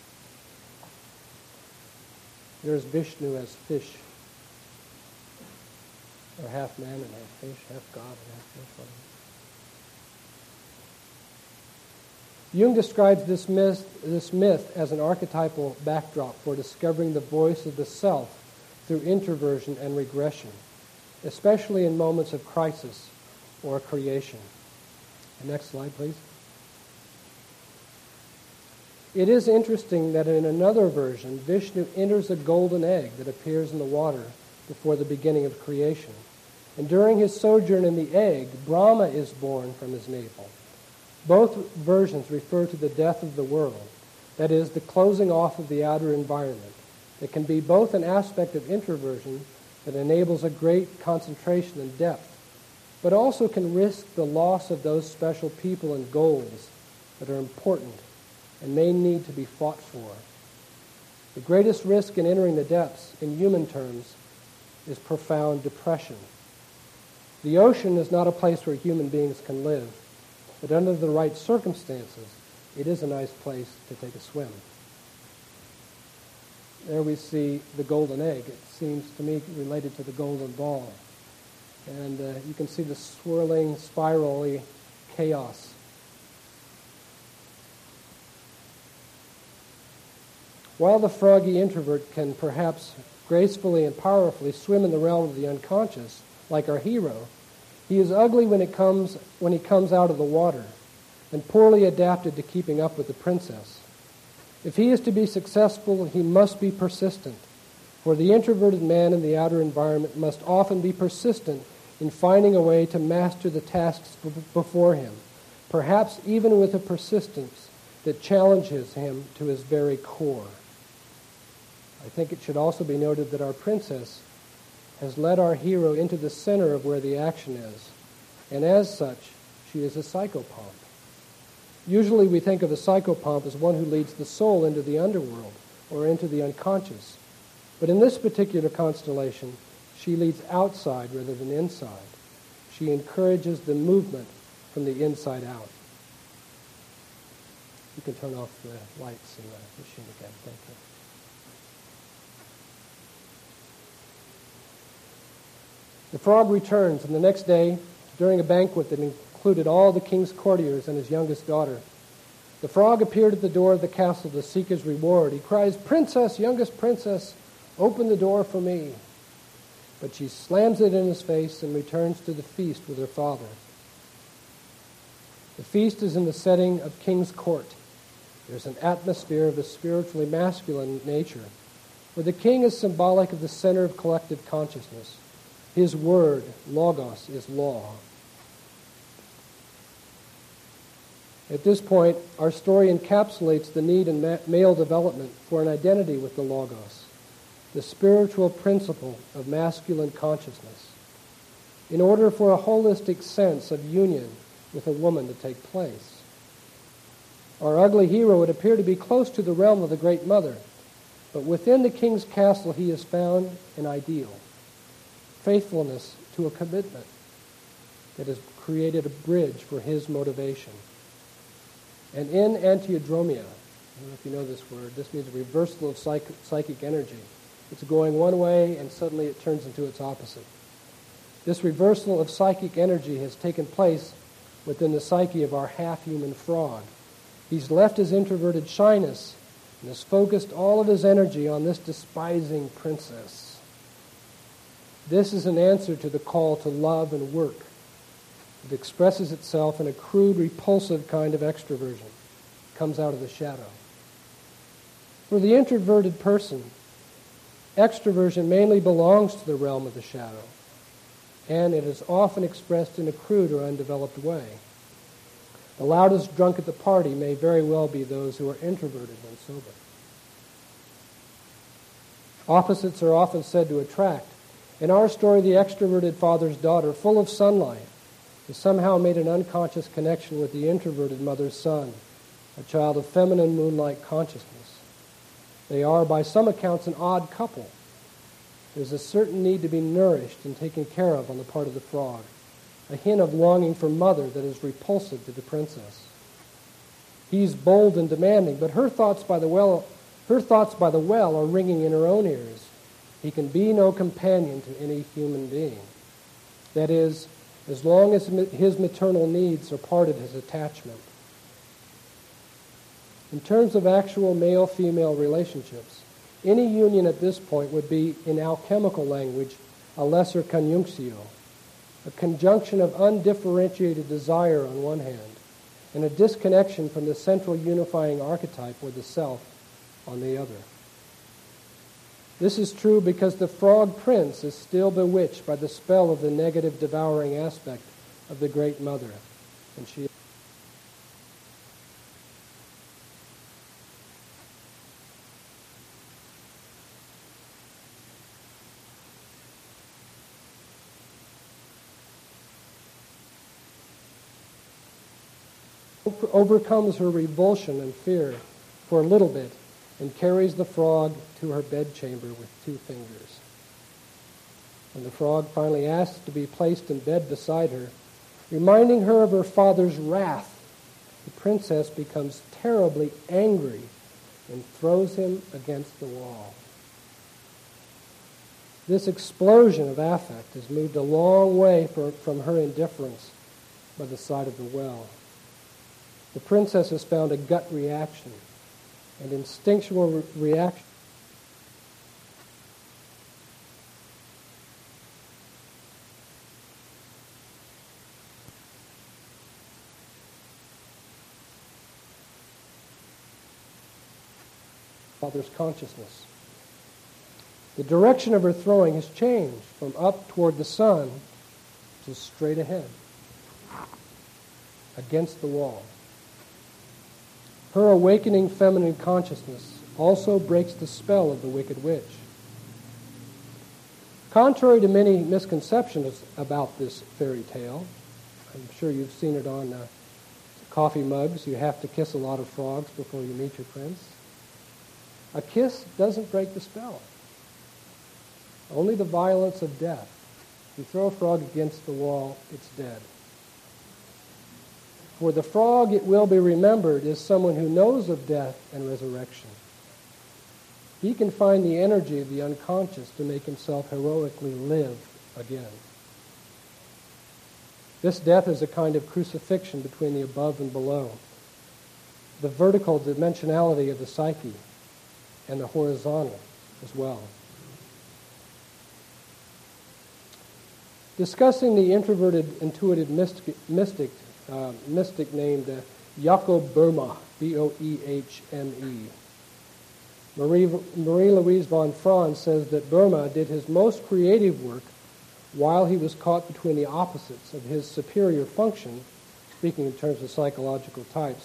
There's Vishnu as fish, or half man and half fish, half God and half fish. Jung describes this myth, this myth as an archetypal backdrop for discovering the voice of the self through introversion and regression, especially in moments of crisis or creation. Next slide, please. It is interesting that in another version, Vishnu enters a golden egg that appears in the water before the beginning of creation. And during his sojourn in the egg, Brahma is born from his navel. Both versions refer to the death of the world, that is, the closing off of the outer environment. It can be both an aspect of introversion that enables a great concentration and depth, but also can risk the loss of those special people and goals that are important and may need to be fought for. The greatest risk in entering the depths, in human terms, is profound depression. The ocean is not a place where human beings can live, but under the right circumstances, it is a nice place to take a swim. There we see the golden egg. It seems to me related to the golden ball. And uh, you can see the swirling, spirally chaos. While the froggy introvert can perhaps gracefully and powerfully swim in the realm of the unconscious, like our hero, he is ugly when it comes when he comes out of the water, and poorly adapted to keeping up with the princess. If he is to be successful, he must be persistent, for the introverted man in the outer environment must often be persistent in finding a way to master the tasks before him, perhaps even with a persistence that challenges him to his very core. I think it should also be noted that our princess has led our hero into the center of where the action is, and as such, she is a psychopomp. Usually we think of a psychopomp as one who leads the soul into the underworld or into the unconscious. But in this particular constellation, she leads outside rather than inside. She encourages the movement from the inside out. You can turn off the lights in the machine again. Thank you. The frog returns, and the next day, during a banquet that included all the king's courtiers and his youngest daughter, the frog appeared at the door of the castle to seek his reward. He cries, "Princess, youngest princess, open the door for me." But she slams it in his face and returns to the feast with her father. The feast is in the setting of king's court. There's an atmosphere of a spiritually masculine nature, where the king is symbolic of the center of collective consciousness. His word, logos, is law. At this point, our story encapsulates the need in ma- male development for an identity with the logos, the spiritual principle of masculine consciousness, in order for a holistic sense of union with a woman to take place. Our ugly hero would appear to be close to the realm of the Great Mother, but within the king's castle he has found an ideal, faithfulness to a commitment that has created a bridge for his motivation. And in antiodromia, I don't know if you know this word, this means a reversal of psych- psychic energy. It's going one way and suddenly it turns into its opposite. This reversal of psychic energy has taken place within the psyche of our half-human frog. He's left his introverted shyness and has focused all of his energy on this despising princess. This is an answer to the call to love and work. It expresses itself in a crude, repulsive kind of extroversion. It comes out of the shadow. For the introverted person, extroversion mainly belongs to the realm of the shadow, and it is often expressed in a crude or undeveloped way. The loudest drunk at the party may very well be those who are introverted when sober. Opposites are often said to attract. In our story, the extroverted father's daughter, full of sunlight, has somehow made an unconscious connection with the introverted mother's son, a child of feminine moonlight consciousness. They are, by some accounts, an odd couple. There's a certain need to be nourished and taken care of on the part of the frog, a hint of longing for mother that is repulsive to the princess. He's bold and demanding, but her thoughts by the well, her thoughts by the well are ringing in her own ears. He can be no companion to any human being. That is, as long as his maternal needs are part of his attachment. In terms of actual male-female relationships, any union at this point would be, in alchemical language, a lesser conjunctio, a conjunction of undifferentiated desire on one hand, and a disconnection from the central unifying archetype or the self on the other. This is true because the frog prince is still bewitched by the spell of the negative devouring aspect of the Great Mother, and she overcomes her revulsion and fear for a little bit and carries the frog to her bedchamber with two fingers. When the frog finally asks to be placed in bed beside her, reminding her of her father's wrath, the princess becomes terribly angry and throws him against the wall. This explosion of affect has moved a long way for, from her indifference by the side of the well. The princess has found a gut reaction, an instinctual re- reaction. Father's consciousness. The direction of her throwing has changed from up toward the sun to straight ahead, against the wall. Her awakening feminine consciousness also breaks the spell of the wicked witch. Contrary to many misconceptions about this fairy tale, I'm sure you've seen it on uh, coffee mugs, you have to kiss a lot of frogs before you meet your prince. A kiss doesn't break the spell. Only the violence of death. If you throw a frog against the wall, it's dead. For the frog, it will be remembered, is someone who knows of death and resurrection. He can find the energy of the unconscious to make himself heroically live again. This death is a kind of crucifixion between the above and below, the vertical dimensionality of the psyche, and the horizontal as well. Discussing the introverted, intuitive mystic, mystic, uh, mystic named uh, Jacob Boehme, B O E H M E. Marie, Marie-Louise von Franz says that Boehme did his most creative work while he was caught between the opposites of his superior function, speaking in terms of psychological types.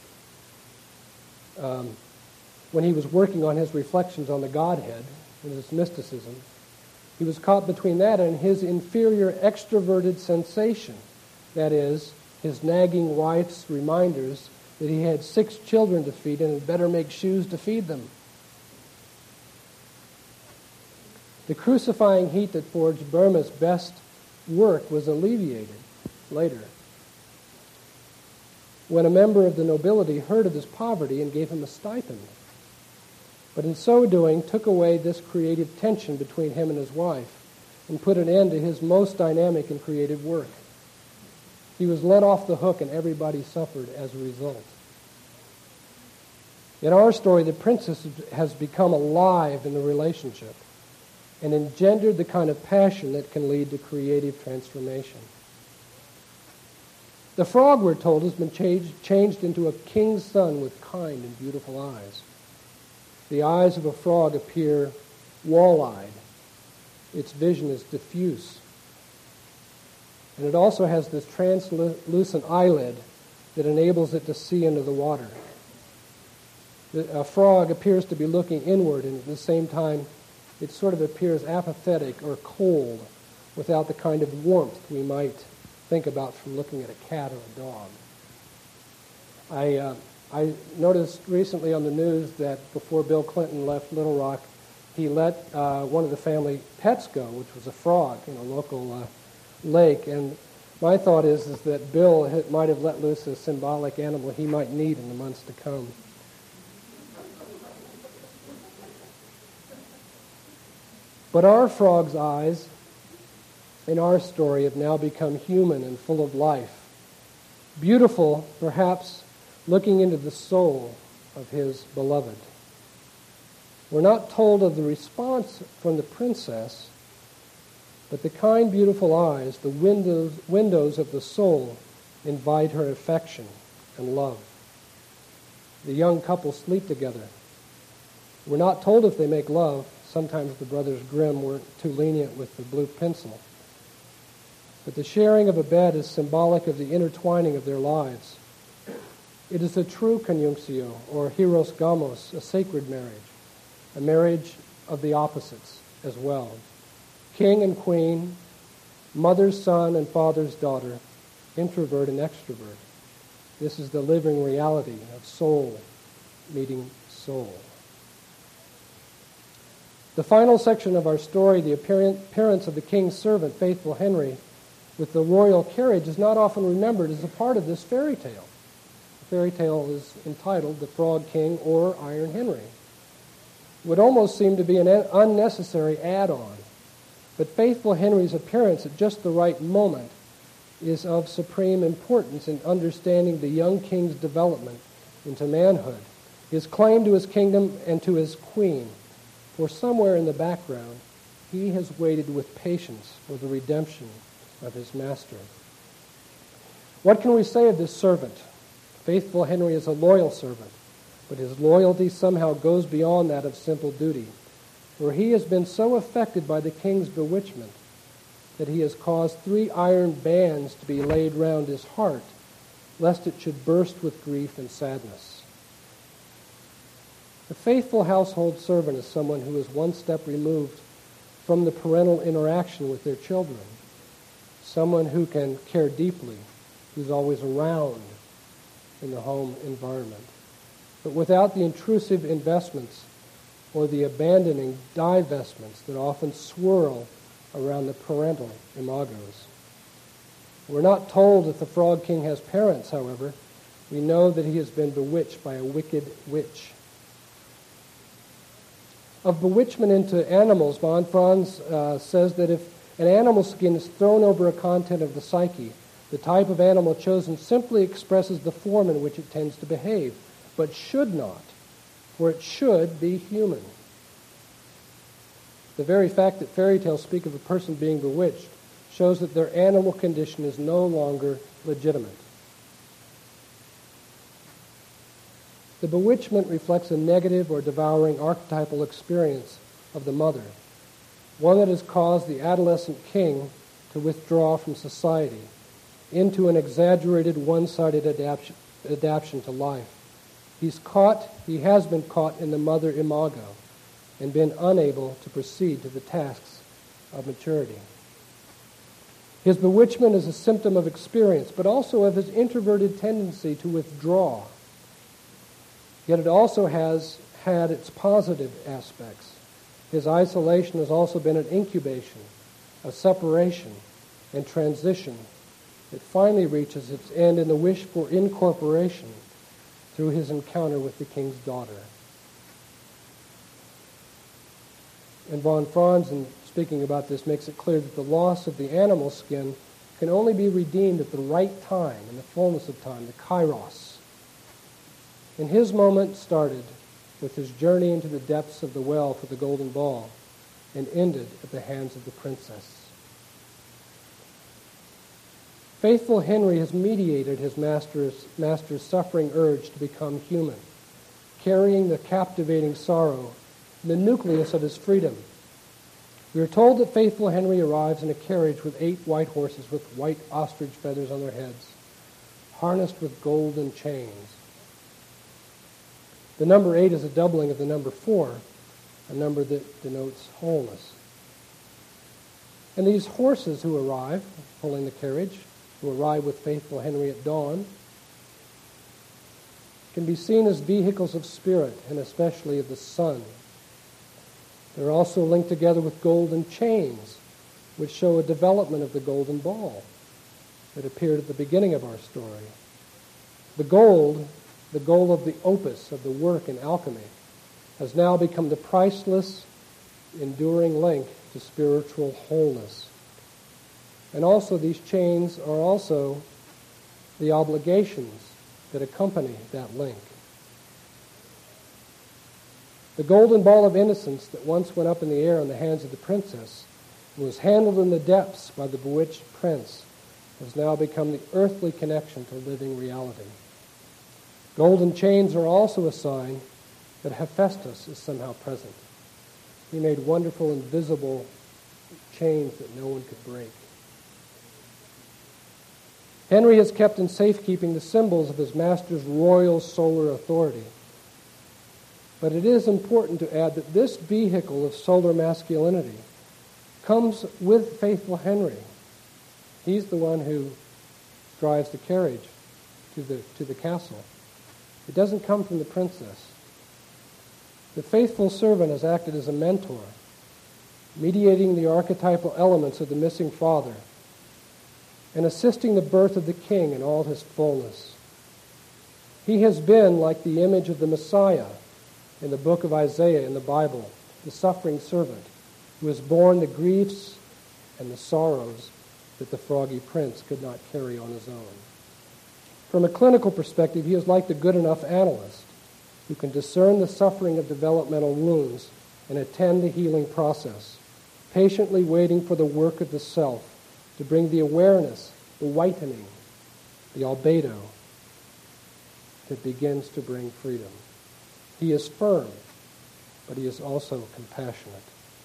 Um, when he was working on his reflections on the Godhead and his mysticism, he was caught between that and his inferior extroverted sensation, that is, his nagging wife's reminders that he had six children to feed and had better make shoes to feed them. The crucifying heat that forged Boehme's best work was alleviated later, when a member of the nobility heard of his poverty and gave him a stipend, but in so doing took away this creative tension between him and his wife and put an end to his most dynamic and creative work. He was let off the hook and everybody suffered as a result. In our story, the princess has become alive in the relationship and engendered the kind of passion that can lead to creative transformation. The frog, we're told, has been changed, changed into a king's son with kind and beautiful eyes. The eyes of a frog appear wall-eyed. Its vision is diffuse. And it also has this translucent eyelid that enables it to see into the water. A frog appears to be looking inward, and at the same time, it sort of appears apathetic or cold without the kind of warmth we might think about from looking at a cat or a dog. I uh, I noticed recently on the news that before Bill Clinton left Little Rock, he let uh, one of the family pets go, which was a frog in a local uh, lake. And my thought is, is that Bill had, might have let loose a symbolic animal he might need in the months to come. But our frog's eyes in our story have now become human and full of life. Beautiful, perhaps, looking into the soul of his beloved. We're not told of the response from the princess, but the kind, beautiful eyes, the windows, windows of the soul, invite her affection and love. The young couple sleep together. We're not told if they make love. Sometimes the brothers Grimm weren't too lenient with the blue pencil. But the sharing of a bed is symbolic of the intertwining of their lives. It is a true conjunctio, or hieros gamos, a sacred marriage, a marriage of the opposites as well. King and queen, mother's son and father's daughter, introvert and extrovert. This is the living reality of soul meeting soul. The final section of our story, the appearance of the king's servant, faithful Henry, with the royal carriage, is not often remembered as a part of this fairy tale. The fairy tale is entitled The Frog King or Iron Henry. It would almost seem to be an unnecessary add-on, but faithful Henry's appearance at just the right moment is of supreme importance in understanding the young king's development into manhood, his claim to his kingdom and to his queen. For somewhere in the background, he has waited with patience for the redemption of his master. What can we say of this servant? Faithful Henry is a loyal servant, but his loyalty somehow goes beyond that of simple duty, for he has been so affected by the king's bewitchment that he has caused three iron bands to be laid round his heart, lest it should burst with grief and sadness. A faithful household servant is someone who is one step removed from the parental interaction with their children, someone who can care deeply, who's always around in the home environment, but without the intrusive investments or the abandoning divestments that often swirl around the parental imagos. We're not told that the Frog King has parents, however. We know that he has been bewitched by a wicked witch. Of bewitchment into animals, von Franz uh, says that if an animal skin is thrown over a content of the psyche, the type of animal chosen simply expresses the form in which it tends to behave, but should not, for it should be human. The very fact that fairy tales speak of a person being bewitched shows that their animal condition is no longer legitimate. The bewitchment reflects a negative or devouring archetypal experience of the mother, one that has caused the adolescent king to withdraw from society into an exaggerated one-sided adaptation, adaptation to life. He's caught, he has been caught in the mother imago and been unable to proceed to the tasks of maturity. His bewitchment is a symptom of experience, but also of his introverted tendency to withdraw. Yet it also has had its positive aspects. His isolation has also been an incubation, a separation, and transition that finally reaches its end in the wish for incorporation through his encounter with the king's daughter. And von Franz, in speaking about this, makes it clear that the loss of the animal skin can only be redeemed at the right time, in the fullness of time, the kairos. And his moment started with his journey into the depths of the well for the golden ball and ended at the hands of the princess. Faithful Henry has mediated his master's, master's suffering urge to become human, carrying the captivating sorrow, the nucleus of his freedom. We are told that faithful Henry arrives in a carriage with eight white horses with white ostrich feathers on their heads, harnessed with golden chains. The number eight is a doubling of the number four, a number that denotes wholeness. And these horses who arrive, pulling the carriage, who arrive with faithful Henry at dawn, can be seen as vehicles of spirit, and especially of the sun. They're also linked together with golden chains, which show a development of the golden ball that appeared at the beginning of our story. The gold, the goal of the opus of the work in alchemy, has now become the priceless, enduring link to spiritual wholeness. And also these chains are also the obligations that accompany that link. The golden ball of innocence that once went up in the air in the hands of the princess and was handled in the depths by the bewitched prince has now become the earthly connection to living reality. Golden chains are also a sign that Hephaestus is somehow present. He made wonderful invisible chains that no one could break. Henry has kept in safekeeping the symbols of his master's royal solar authority. But it is important to add that this vehicle of solar masculinity comes with faithful Henry. He's the one who drives the carriage. to the, to the castle. It doesn't come from the princess. The faithful servant has acted as a mentor, mediating the archetypal elements of the missing father and assisting the birth of the king in all his fullness. He has been like the image of the Messiah in the book of Isaiah in the Bible, the suffering servant who has borne the griefs and the sorrows that the froggy prince could not carry on his own. From a clinical perspective, he is like the good enough analyst who can discern the suffering of developmental wounds and attend the healing process, patiently waiting for the work of the self to bring the awareness, the whitening, the albedo that begins to bring freedom. He is firm, but he is also compassionate.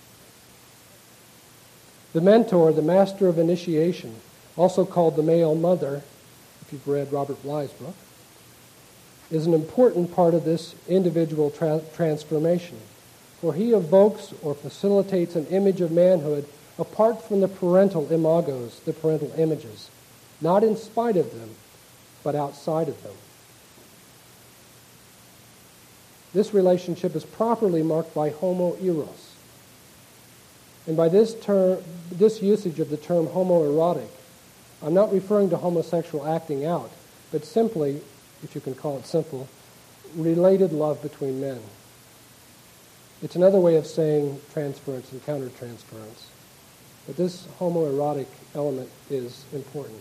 The mentor, the master of initiation, also called the male mother, if you've read Robert Bly's book, is an important part of this individual tra- transformation, for he evokes or facilitates an image of manhood apart from the parental imagos, the parental images, not in spite of them, but outside of them. This relationship is properly marked by homoeros. And by this term, this usage of the term homoerotic, I'm not referring to homosexual acting out, but simply, if you can call it simple, related love between men. It's another way of saying transference and countertransference. But this homoerotic element is important.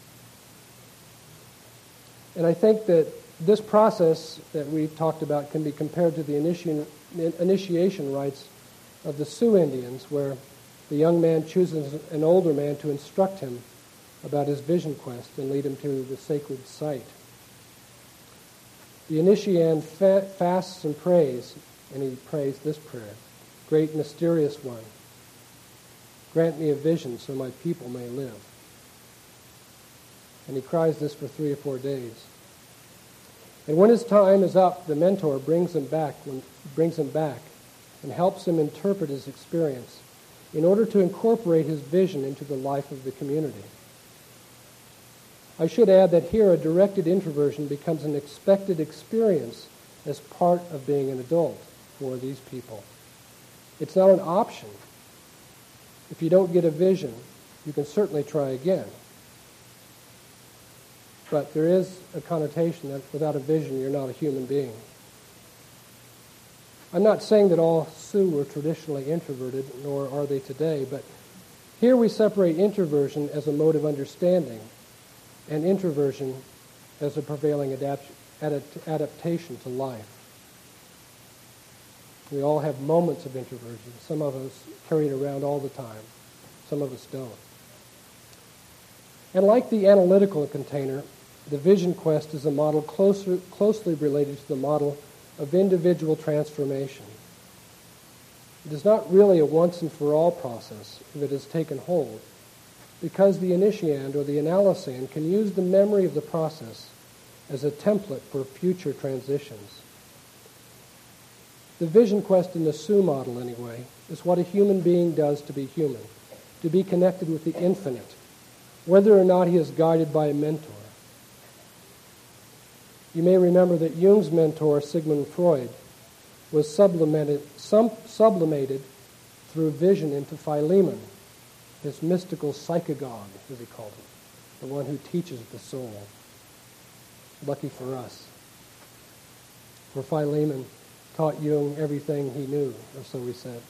And I think that this process that we've talked about can be compared to the initi- initiation rites of the Sioux Indians, where the young man chooses an older man to instruct him about his vision quest and lead him to the sacred site. The initiand fa- fasts and prays, and he prays this prayer: "Great mysterious one, grant me a vision so my people may live." And he cries this for three or four days. And when his time is up, the mentor brings him back, when, brings him back and helps him interpret his experience in order to incorporate his vision into the life of the community. I should add that here a directed introversion becomes an expected experience as part of being an adult for these people. It's not an option. If you don't get a vision, you can certainly try again. But there is a connotation that without a vision, you're not a human being. I'm not saying that all Sioux were traditionally introverted, nor are they today, but here we separate introversion as a mode of understanding and introversion as a prevailing adapt- adapt- adaptation to life. We all have moments of introversion. Some of us carry it around all the time. Some of us don't. And like the analytical container, the vision quest is a model closer, closely related to the model of individual transformation. It is not really a once-and-for-all process if it has taken hold, because the initiand or the analysand can use the memory of the process as a template for future transitions. The vision quest in the Sioux model, anyway, is what a human being does to be human, to be connected with the infinite, whether or not he is guided by a mentor. You may remember that Jung's mentor, Sigmund Freud, was sublimated, sum, sublimated through vision into Philemon, his mystical psychagogue, as he called him, the one who teaches the soul. Lucky for us. For Philemon taught Jung everything he knew, or so he said.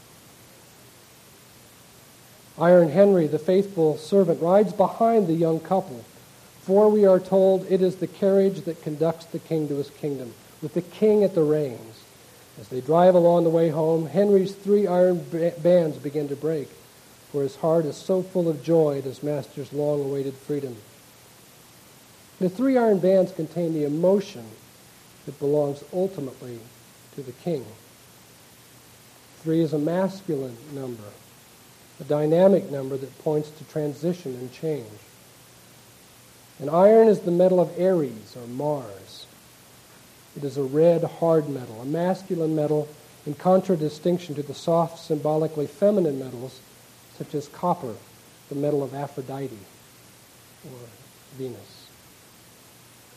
Iron Henry, the faithful servant, rides behind the young couple, for we are told it is the carriage that conducts the king to his kingdom, with the king at the reins. As they drive along the way home, Henry's three iron bands begin to break, for his heart is so full of joy at his master's long-awaited freedom. The three iron bands contain the emotion that belongs ultimately to the king. Three is a masculine number, a dynamic number that points to transition and change. And iron is the metal of Ares, or Mars. It is a red, hard metal, a masculine metal in contradistinction to the soft, symbolically feminine metals, such as copper, the metal of Aphrodite, or Venus.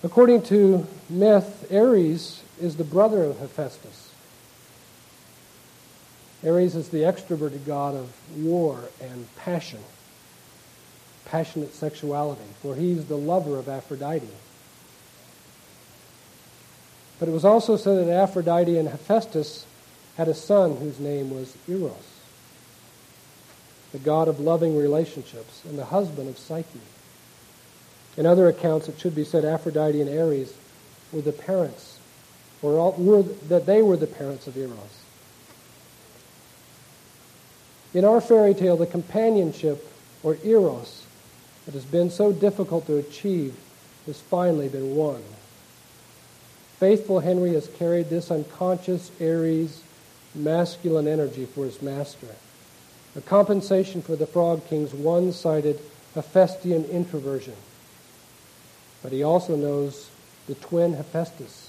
According to myth, Ares is the brother of Hephaestus. Ares is the extroverted god of war and passion, passionate sexuality, for he's the lover of Aphrodite. But it was also said that Aphrodite and Hephaestus had a son whose name was Eros, the god of loving relationships and the husband of Psyche. In other accounts, it should be said Aphrodite and Ares were the parents, or all, were, that they were the parents of Eros. In our fairy tale, the companionship, or eros, that has been so difficult to achieve has finally been won. Faithful Henry has carried this unconscious Ares masculine energy for his master, a compensation for the Frog King's one-sided Hephaestian introversion. But he also knows the twin Hephaestus.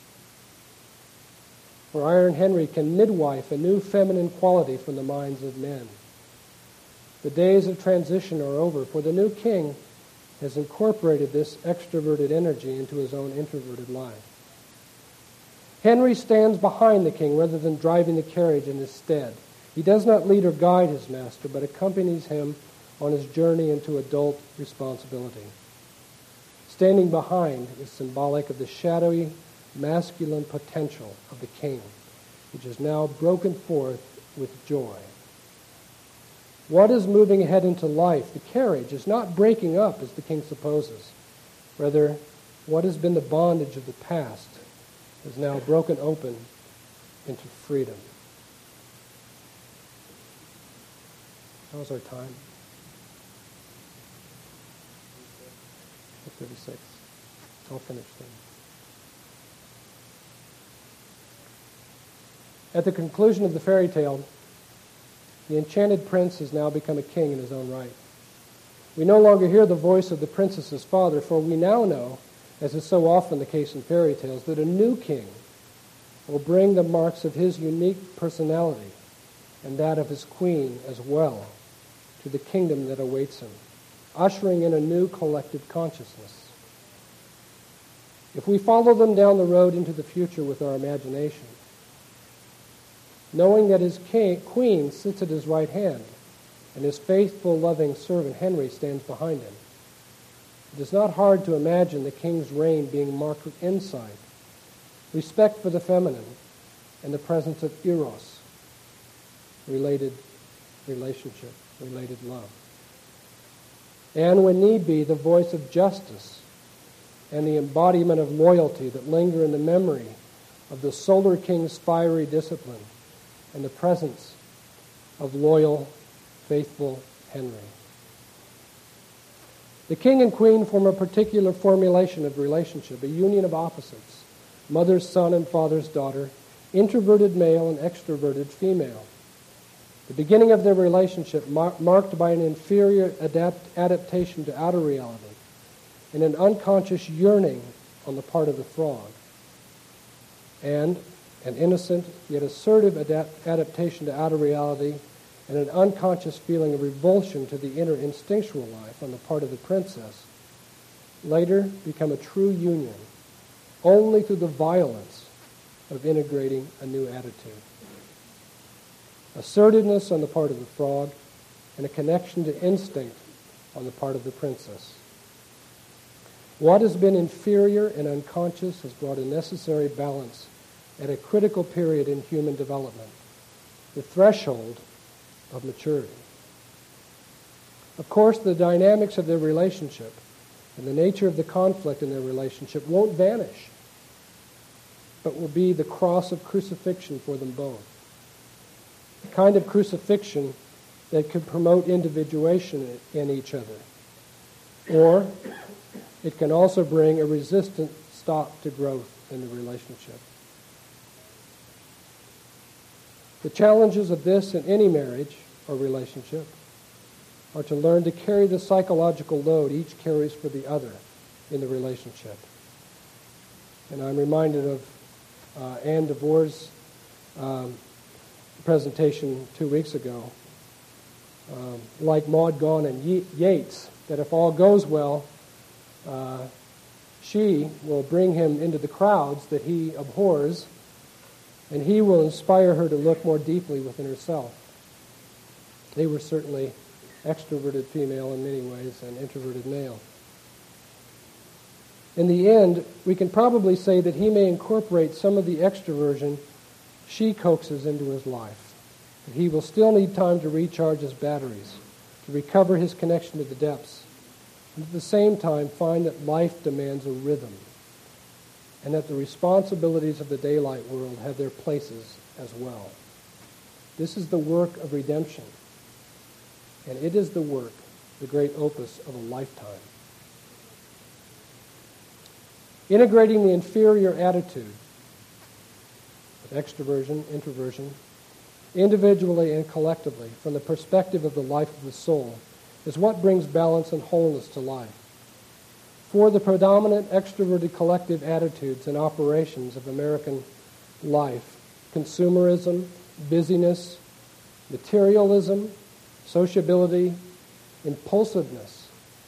For Iron Henry can midwife a new feminine quality from the minds of men. The days of transition are over, for the new king has incorporated this extroverted energy into his own introverted life. Henry stands behind the king rather than driving the carriage in his stead. He does not lead or guide his master, but accompanies him on his journey into adult responsibility. Standing behind is symbolic of the shadowy, masculine potential of the king, which is now broken forth with joy. What is moving ahead into life, the carriage, is not breaking up as the king supposes. Rather, what has been the bondage of the past is now broken open into freedom. How's our time? thirty-six. I'll finish then. At the conclusion of the fairy tale, the enchanted prince has now become a king in his own right. We no longer hear the voice of the princess's father, for we now know, as is so often the case in fairy tales, that a new king will bring the marks of his unique personality and that of his queen as well to the kingdom that awaits him, ushering in a new collective consciousness. If we follow them down the road into the future with our imagination, knowing that his king, queen sits at his right hand and his faithful, loving servant Henry stands behind him, it is not hard to imagine the king's reign being marked with insight, respect for the feminine, and the presence of eros, related relationship, related love. And when need be, the voice of justice and the embodiment of loyalty that linger in the memory of the Solar King's fiery discipline and the presence of loyal, faithful Henry. The king and queen form a particular formulation of relationship, a union of opposites, mother's son and father's daughter, introverted male and extroverted female. The beginning of their relationship mar- marked by an inferior adapt- adaptation to outer reality and an unconscious yearning on the part of the frog, and an innocent yet assertive adapt- adaptation to outer reality and an unconscious feeling of revulsion to the inner instinctual life on the part of the princess, later become a true union only through the violence of integrating a new attitude. Assertiveness on the part of the frog and a connection to instinct on the part of the princess. What has been inferior and unconscious has brought a necessary balance at a critical period in human development, the threshold of maturity. Of course, the dynamics of their relationship and the nature of the conflict in their relationship won't vanish, but will be the cross of crucifixion for them both. The kind of crucifixion that could promote individuation in each other. Or it can also bring a resistant stop to growth in the relationship. The challenges of this in any marriage or relationship are to learn to carry the psychological load each carries for the other in the relationship. And I'm reminded of uh, Anne DeVore's um, presentation two weeks ago, um, like Maud Gonne and Ye- Yeats, that if all goes well, uh, She will bring him into the crowds that he abhors, and he will inspire her to look more deeply within herself. They were certainly extroverted female in many ways and introverted male. In the end, we can probably say that he may incorporate some of the extroversion she coaxes into his life. But he will still need time to recharge his batteries, to recover his connection to the depths, and at the same time find that life demands a rhythm, and that the responsibilities of the daylight world have their places as well. This is the work of redemption, and it is the work, the great opus of a lifetime. Integrating the inferior attitude of extroversion, introversion, individually and collectively from the perspective of the life of the soul is what brings balance and wholeness to life. For the predominant extroverted collective attitudes and operations of American life, consumerism, busyness, materialism, sociability, impulsiveness,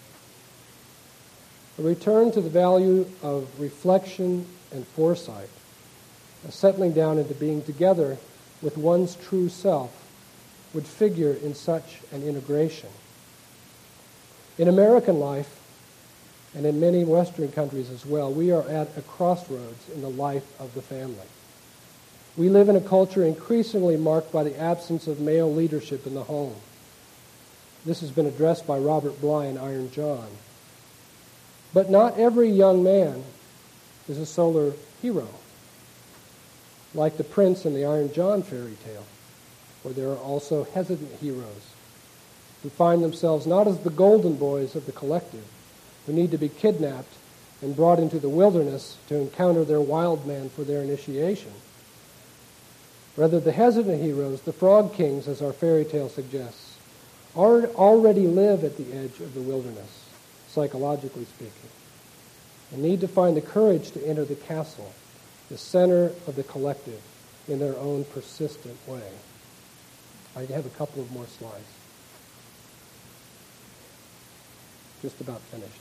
a return to the value of reflection and foresight, a settling down into being together with one's true self, would figure in such an integration. In American life, and in many Western countries as well, we are at a crossroads in the life of the family. We live in a culture increasingly marked by the absence of male leadership in the home. This has been addressed by Robert Bly in Iron John. But not every young man is a solar hero, like the prince in the Iron John fairy tale, where there are also hesitant heroes who find themselves not as the golden boys of the collective, who need to be kidnapped and brought into the wilderness to encounter their wild man for their initiation. Rather, the hesitant heroes, the frog kings, as our fairy tale suggests, are, already live at the edge of the wilderness, psychologically speaking, and need to find the courage to enter the castle, the center of the collective, in their own persistent way. I have a couple of more slides. Just about finished.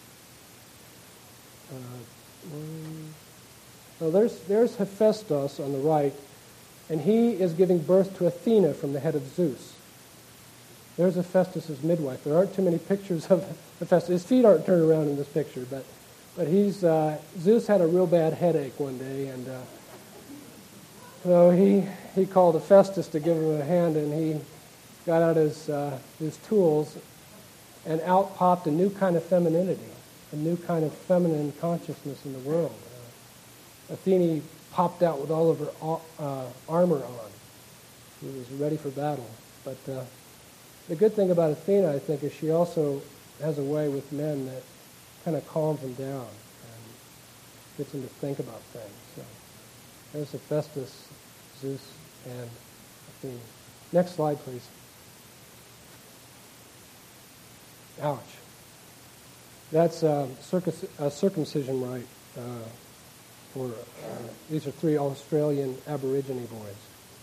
Uh, one. So there's, there's Hephaestus on the right, and he is giving birth to Athena from the head of Zeus. There's Hephaestus' midwife. There aren't too many pictures of Hephaestus. His feet aren't turned around in this picture, but but he's uh, Zeus had a real bad headache one day, and uh, so he he called Hephaestus to give him a hand, and he got out his uh, his tools, and out popped a new kind of femininity, a new kind of feminine consciousness in the world. Uh, Athene popped out with all of her uh, armor on. She was ready for battle. But uh, the good thing about Athena, I think, is she also has a way with men that kind of calms them down and gets them to think about things. So there's Hephaestus, Zeus, and Athena. Next slide, please. Ouch. That's uh, circus, uh, circumcision rite uh, for, uh, these are three Australian Aborigine boys.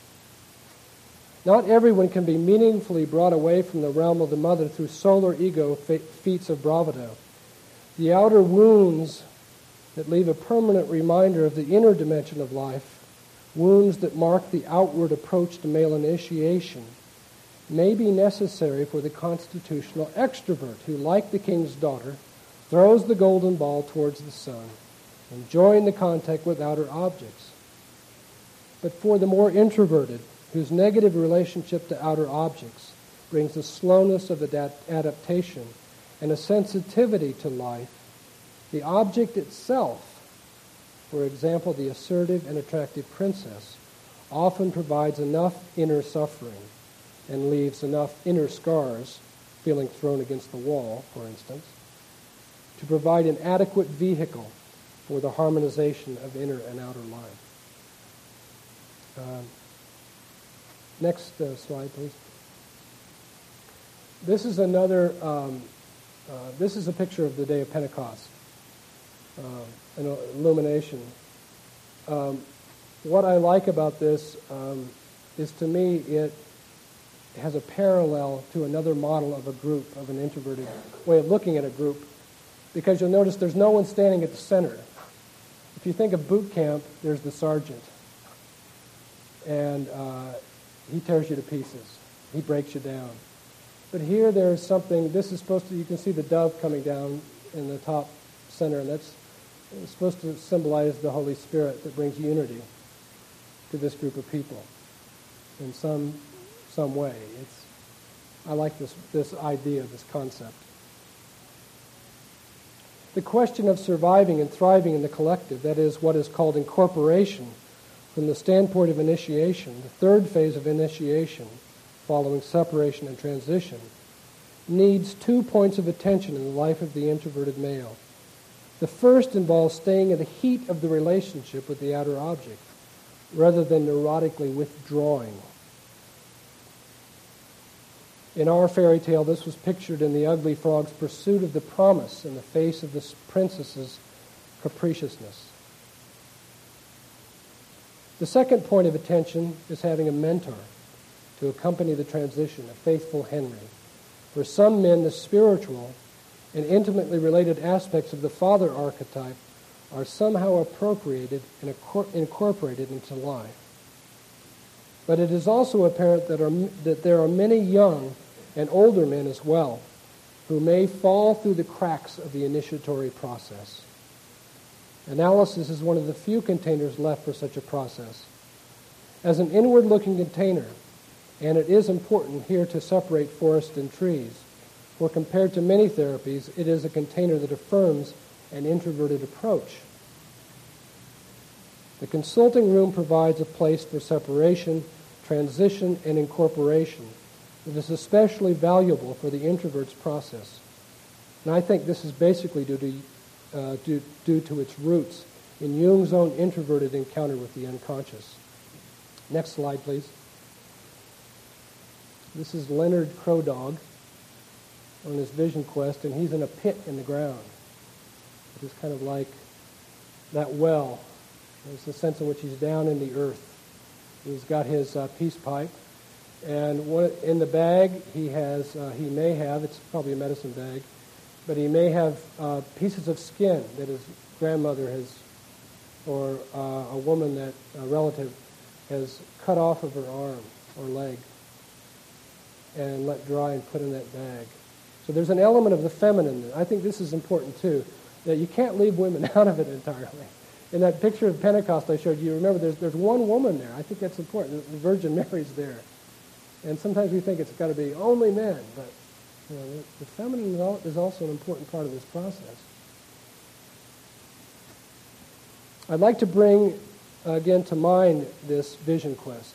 Not everyone can be meaningfully brought away from the realm of the mother through solar ego fe- feats of bravado. The outer wounds that leave a permanent reminder of the inner dimension of life, wounds that mark the outward approach to male initiation, may be necessary for the constitutional extrovert who, like the king's daughter, throws the golden ball towards the sun, enjoying the contact with outer objects. But for the more introverted, whose negative relationship to outer objects brings a slowness of adapt- adaptation and a sensitivity to life, the object itself, for example, the assertive and attractive princess, often provides enough inner suffering and leaves enough inner scars, feeling thrown against the wall, for instance, to provide an adequate vehicle for the harmonization of inner and outer life. Um, next uh, slide, please. This is another, um, uh, this is a picture of the day of Pentecost, uh, an illumination. Um, what I like about this um, is, to me, it has a parallel to another model of a group, of an introverted way of looking at a group, because you'll notice there's no one standing at the center. If you think of boot camp, there's the sergeant. And uh, he tears you to pieces. He breaks you down. But here there's something, this is supposed to, you can see the dove coming down in the top center, and that's supposed to symbolize the Holy Spirit that brings unity to this group of people in some some way. It's I like this this idea, this concept. The question of surviving and thriving in the collective, that is what is called incorporation, from the standpoint of initiation, the third phase of initiation, following separation and transition, needs two points of attention in the life of the introverted male. The first involves staying in the heat of the relationship with the outer object, rather than neurotically withdrawing. In our fairy tale, this was pictured in the ugly frog's pursuit of the promise in the face of the princess's capriciousness. The second point of attention is having a mentor to accompany the transition, a faithful Henry. For some men, the spiritual and intimately related aspects of the father archetype are somehow appropriated and incorporated into life. But it is also apparent that, are, that there are many young and older men as well who may fall through the cracks of the initiatory process. Analysis is one of the few containers left for such a process. As an inward-looking container, and it is important here to separate forest and trees, for compared to many therapies, it is a container that affirms an introverted approach. The consulting room provides a place for separation, transition, and incorporation that is especially valuable for the introvert's process. And I think this is basically due to, uh, due, due to its roots in Jung's own introverted encounter with the unconscious. Next slide, please. This is Leonard Crow Dog on his vision quest, and he's in a pit in the ground. It's kind of like that well. There's the sense in which he's down in the earth. He's got his uh, peace pipe, and what, in the bag he has, uh, he may have, it's probably a medicine bag, but he may have uh, pieces of skin that his grandmother has, or uh, a woman that, a relative, has cut off of her arm or leg and let dry and put in that bag. So there's an element of the feminine. I think this is important too, that you can't leave women out of it entirely. In that picture of Pentecost I showed you, remember there's there's one woman there. I think that's important. The Virgin Mary's there. And sometimes we think it's got to be only men, but you know, the, the feminine is also an important part of this process. I'd like to bring uh, again to mind this vision quest.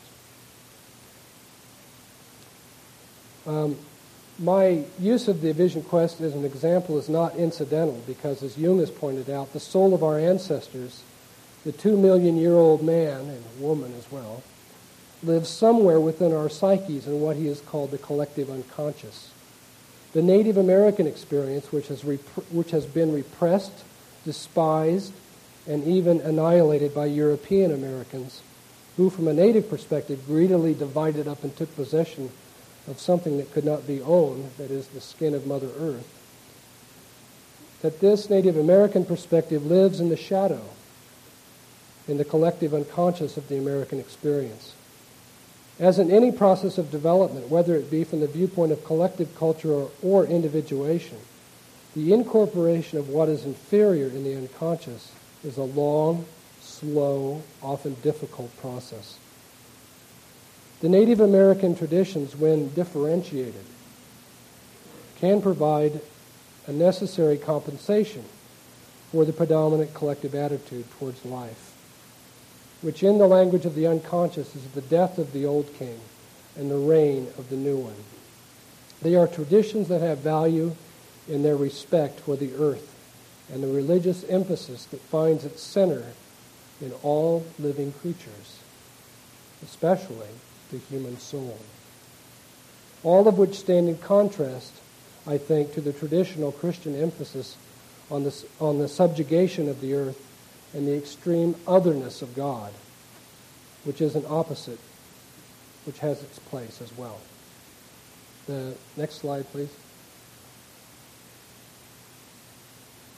Um, My use of the vision quest as an example is not incidental because, as Jung has pointed out, the soul of our ancestors, the two-million-year-old man and woman as well, lives somewhere within our psyches in what he has called the collective unconscious. The Native American experience, which has, rep- which has been repressed, despised, and even annihilated by European Americans, who, from a native perspective, greedily divided up and took possession of something that could not be owned, that is the skin of Mother Earth, that this Native American perspective lives in the shadow, in the collective unconscious of the American experience. As in any process of development, whether it be from the viewpoint of collective culture or, or individuation, the incorporation of what is inferior in the unconscious is a long, slow, often difficult process. The Native American traditions, when differentiated, can provide a necessary compensation for the predominant collective attitude towards life, which in the language of the unconscious is the death of the old king and the reign of the new one. They are traditions that have value in their respect for the earth and the religious emphasis that finds its center in all living creatures, especially the human soul. All of which stand in contrast, I think, to the traditional Christian emphasis on the, on the subjugation of the earth and the extreme otherness of God, which is an opposite, which has its place as well. The next slide, please.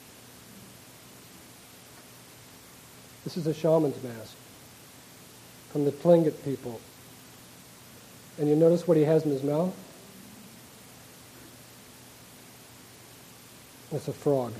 This is a shaman's mask from the Tlingit people. And you notice what he has in his mouth? It's a frog.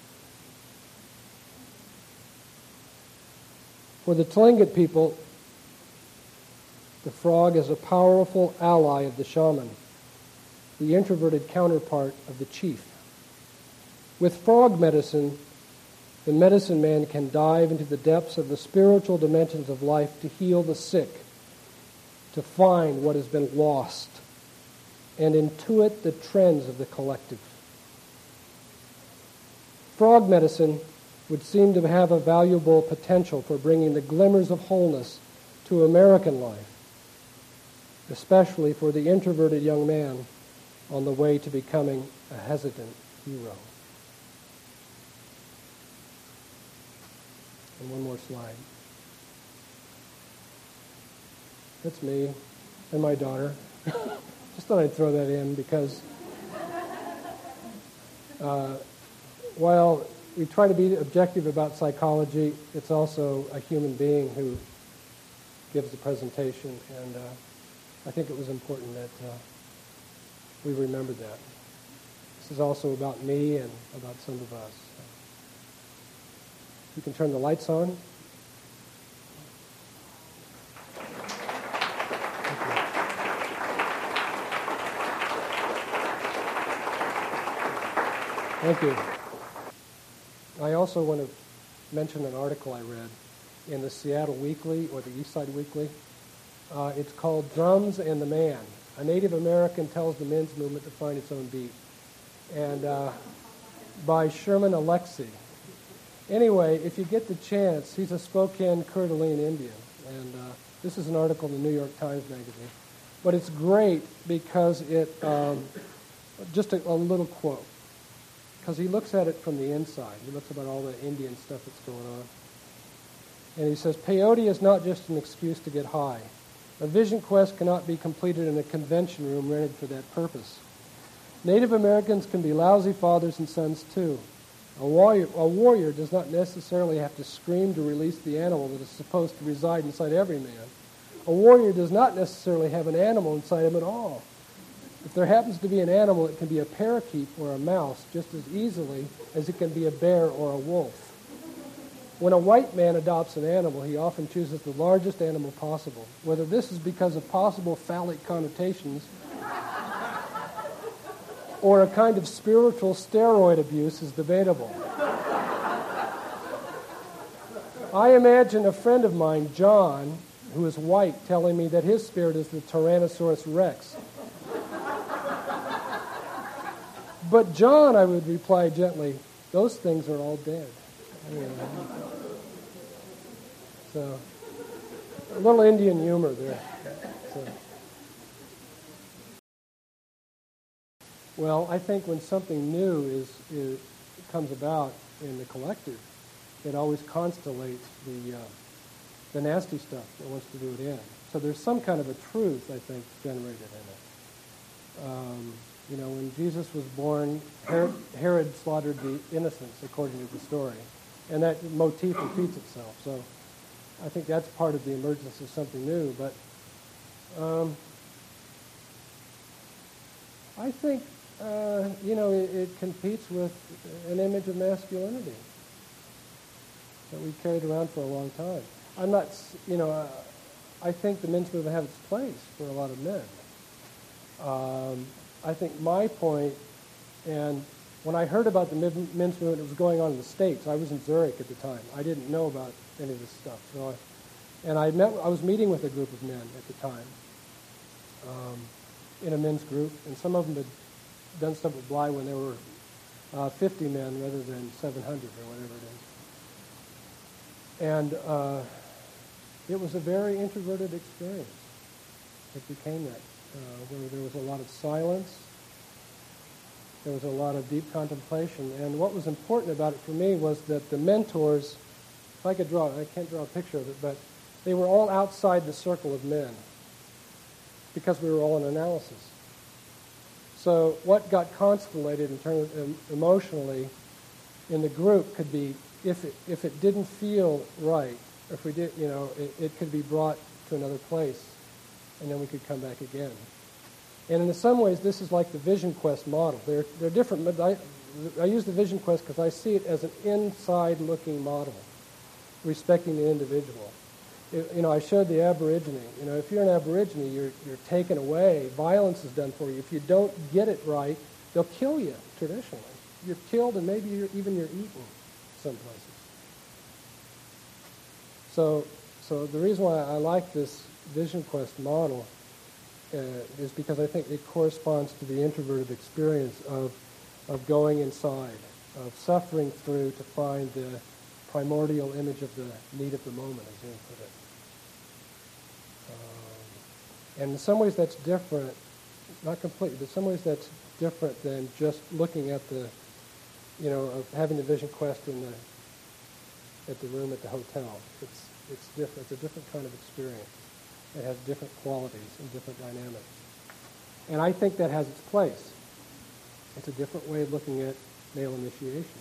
For the Tlingit people, the frog is a powerful ally of the shaman, the introverted counterpart of the chief. With frog medicine, the medicine man can dive into the depths of the spiritual dimensions of life to heal the sick, to find what has been lost, and intuit the trends of the collective. Frog medicine would seem to have a valuable potential for bringing the glimmers of wholeness to American life, especially for the introverted young man on the way to becoming a hesitant hero. And one more slide. That's me and my daughter. Just thought I'd throw that in because uh, while we try to be objective about psychology, it's also a human being who gives the presentation, and uh, I think it was important that uh, we remembered that. This is also about me and about some of us. You can turn the lights on. Thank you. I also want to mention an article I read in the Seattle Weekly or the Eastside Weekly. Uh, it's called Drums and the Man. A Native American tells the men's movement to find its own beat. And uh, by Sherman Alexie. Anyway, if you get the chance, he's a Spokane Coeur d'Alene Indian. And uh, this is an article in the New York Times Magazine. But it's great because it, um, just a, a little quote. Because he looks at it from the inside. He looks about all the Indian stuff that's going on. And he says, peyote is not just an excuse to get high. A vision quest cannot be completed in a convention room rented for that purpose. Native Americans can be lousy fathers and sons too. A warrior, a warrior does not necessarily have to scream to release the animal that is supposed to reside inside every man. A warrior does not necessarily have an animal inside him at all. If there happens to be an animal, it can be a parakeet or a mouse just as easily as it can be a bear or a wolf. When a white man adopts an animal, he often chooses the largest animal possible. Whether this is because of possible phallic connotations or a kind of spiritual steroid abuse is debatable. I imagine a friend of mine, John, who is white, telling me that his spirit is the Tyrannosaurus Rex. But John, I would reply gently, those things are all dead. Anyway. So, a little Indian humor there. So. Well, I think when something new is, is comes about in the collective, it always constellates the uh, the nasty stuff that wants to do it in. So there's some kind of a truth, I think, generated in it. Um, You know, when Jesus was born, Herod, Herod slaughtered the innocents, according to the story. And that motif repeats itself. So I think that's part of the emergence of something new. But um, I think, uh, you know, it, it competes with an image of masculinity that we carried around for a long time. I'm not, you know, uh, I think the men's movement has its place for a lot of men. Um, I think my point, and when I heard about the men's movement that was going on in the States, I was in Zurich at the time. I didn't know about any of this stuff. So, I, and I met, I was meeting with a group of men at the time, um, in a men's group, and some of them had done stuff with Bly when there were uh, fifty men rather than seven hundred or whatever it is. And uh, it was a very introverted experience. It became that. Uh, where there was a lot of silence, there was a lot of deep contemplation, and what was important about it for me was that the mentors, if I could draw, I can't draw a picture of it, but they were all outside the circle of men because we were all in analysis. So what got constellated in terms of emotionally in the group could be if it, if it didn't feel right, if we did, you know, it, it could be brought to another place, and then we could come back again. And in some ways, this is like the Vision Quest model. They're, they're different, but I, I use the Vision Quest because I see it as an inside-looking model, respecting the individual. It, you know, I showed the Aborigine. You know, if you're an Aborigine, you're, you're taken away. Violence is done for you. If you don't get it right, they'll kill you, traditionally. You're killed, and maybe you're, even you're eaten some places. So, so the reason why I like this Vision Quest model uh, is because I think it corresponds to the introverted experience of, of going inside, of suffering through to find the primordial image of the need of the moment, as Jung put it. Um, and in some ways that's different, not completely, but in some ways that's different than just looking at the, you know, of having the Vision Quest in the, at the room at the hotel. It's, it's different. It's a different kind of experience. It has different qualities and different dynamics. And I think that has its place. It's a different way of looking at male initiation.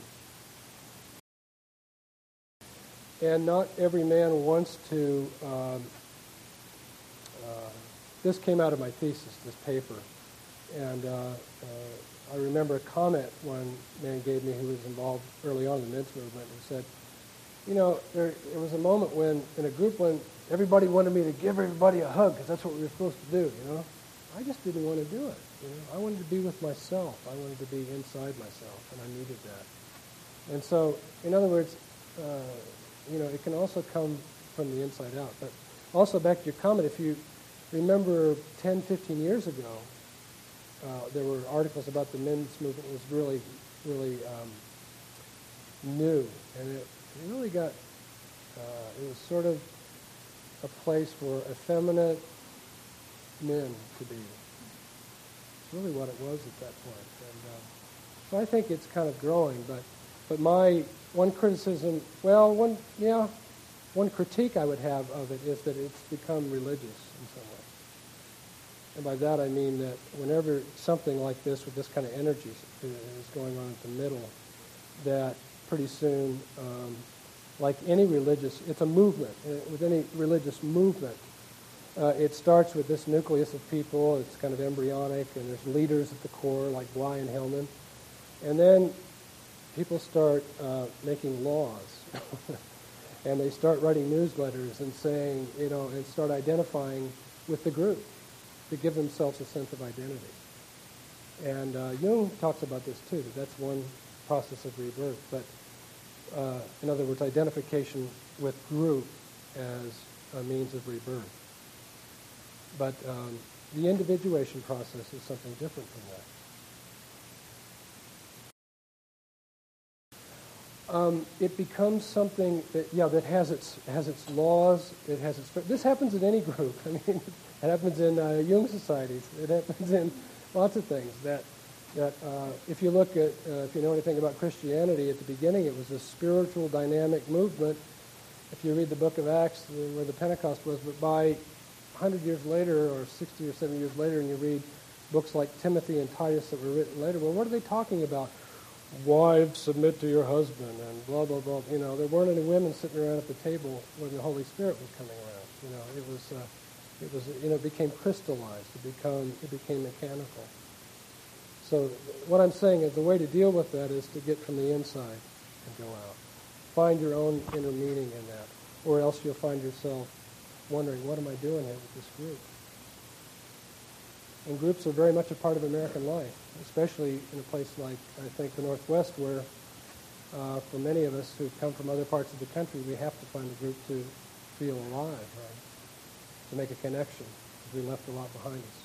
And not every man wants to, um, uh, this came out of my thesis, this paper. And uh, uh, I remember a comment one man gave me who was involved early on in the men's movement, who said, you know, there, there was a moment when, in a group when everybody wanted me to give everybody a hug because that's what we were supposed to do, you know. I just didn't want to do it, you know. I wanted to be with myself. I wanted to be inside myself, and I needed that. And so, in other words, uh, you know, it can also come from the inside out. But also back to your comment, if you remember ten, fifteen years ago, uh, there were articles about the men's movement was really, really um, new. And it, it really got, uh, it was sort of a place for effeminate men to be. It's really what it was at that point. And uh, so I think it's kind of growing, but But my one criticism, well, one yeah, one critique I would have of it is that it's become religious in some way. And by that I mean that whenever something like this with this kind of energy is going on at the middle, that pretty soon, um, like any religious, it's a movement. With any religious movement, uh, it starts with this nucleus of people. It's kind of embryonic, and there's leaders at the core, like Bly and Hillman. And then people start uh, making laws, and they start writing newsletters and saying, you know, and start identifying with the group to give themselves a sense of identity. And uh, Jung talks about this too, that that's one process of rebirth. But uh, in other words, identification with group as a means of rebirth. But um, the individuation process is something different from that. Um, it becomes something that, yeah, that has its has its laws. It has its. This happens in any group. I mean, it happens in uh, Jung societies. It happens in lots of things. That that uh, if you look at, uh, if you know anything about Christianity, at the beginning it was a spiritual, dynamic movement. If you read the Book of Acts, where the Pentecost was, but by one hundred years later, or sixty or seventy years later, and you read books like Timothy and Titus that were written later, well, what are they talking about? Wives, submit to your husband, and blah, blah, blah. You know, there weren't any women sitting around at the table when the Holy Spirit was coming around. You know, it was, uh, it was, you know, it became crystallized. It become, it became mechanical. So what I'm saying is the way to deal with that is to get from the inside and go out. Find your own inner meaning in that, or else you'll find yourself wondering, what am I doing here with this group? And groups are very much a part of American life, especially in a place like, I think, the Northwest, where uh, for many of us who come from other parts of the country, we have to find a group to feel alive, right? To make a connection, because we left a lot behind us.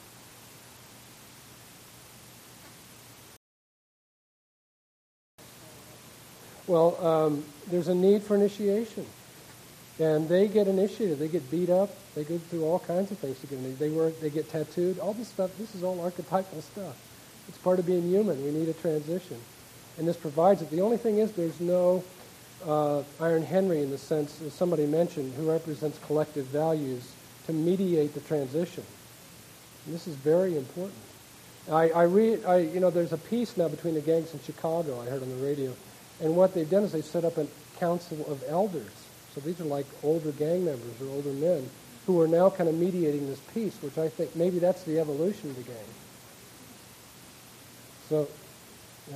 So. Well, um, there's a need for initiation. And they get initiated. They get beat up. They go through all kinds of things to get initiated. They work. They get tattooed. All this stuff. This is all archetypal stuff. It's part of being human. We need a transition, and this provides it. The only thing is, there's no uh, Iron Henry in the sense, as somebody mentioned, who represents collective values to mediate the transition. And this is very important. I, I read. I you know, there's a piece now between the gangs in Chicago. I heard on the radio, And what they've done is they've set up a council of elders. So these are like older gang members or older men who are now kind of mediating this peace, which I think maybe that's the evolution of the gang. So, yeah.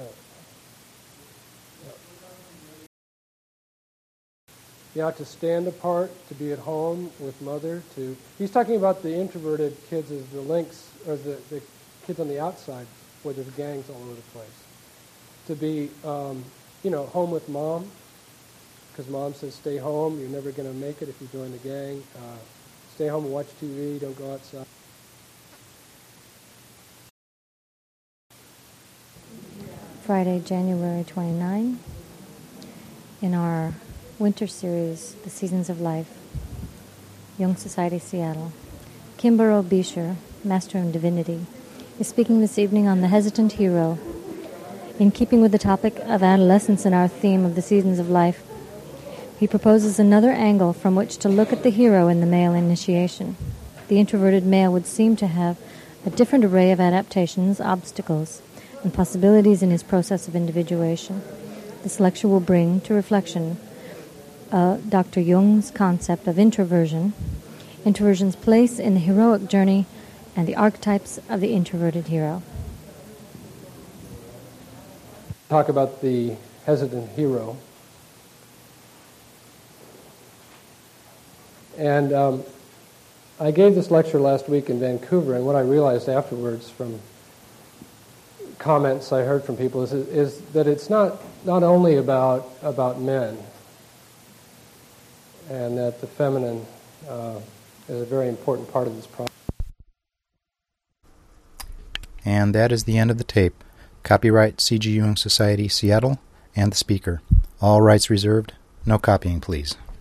Yeah, to stand apart, to be at home with mother, to... He's talking about the introverted kids as the links, or the, the kids on the outside, where there's gangs all over the place. To be, um, you know, home with mom, because mom says stay home, you're never going to make it if you join the gang. Uh, stay home and watch T V, don't go outside. Friday, January twenty-ninth, in our winter series, The Seasons of Life, Young Society, Seattle. Kimbaro Bisher, Master in Divinity, is speaking this evening on the hesitant hero. In keeping with the topic of adolescence and our theme of the seasons of life, he proposes another angle from which to look at the hero in the male initiation. The introverted male would seem to have a different array of adaptations, obstacles, and possibilities in his process of individuation. This lecture will bring to reflection uh, Doctor Jung's concept of introversion, introversion's place in the heroic journey, and the archetypes of the introverted hero. Talk about the hesitant hero. And um, I gave this lecture last week in Vancouver, and what I realized afterwards from comments I heard from people is, is that it's not, not only about, about men, and that the feminine uh, is a very important part of this process. And that is the end of the tape. Copyright C G Jung Society, Seattle, and the speaker. All rights reserved. No copying, please.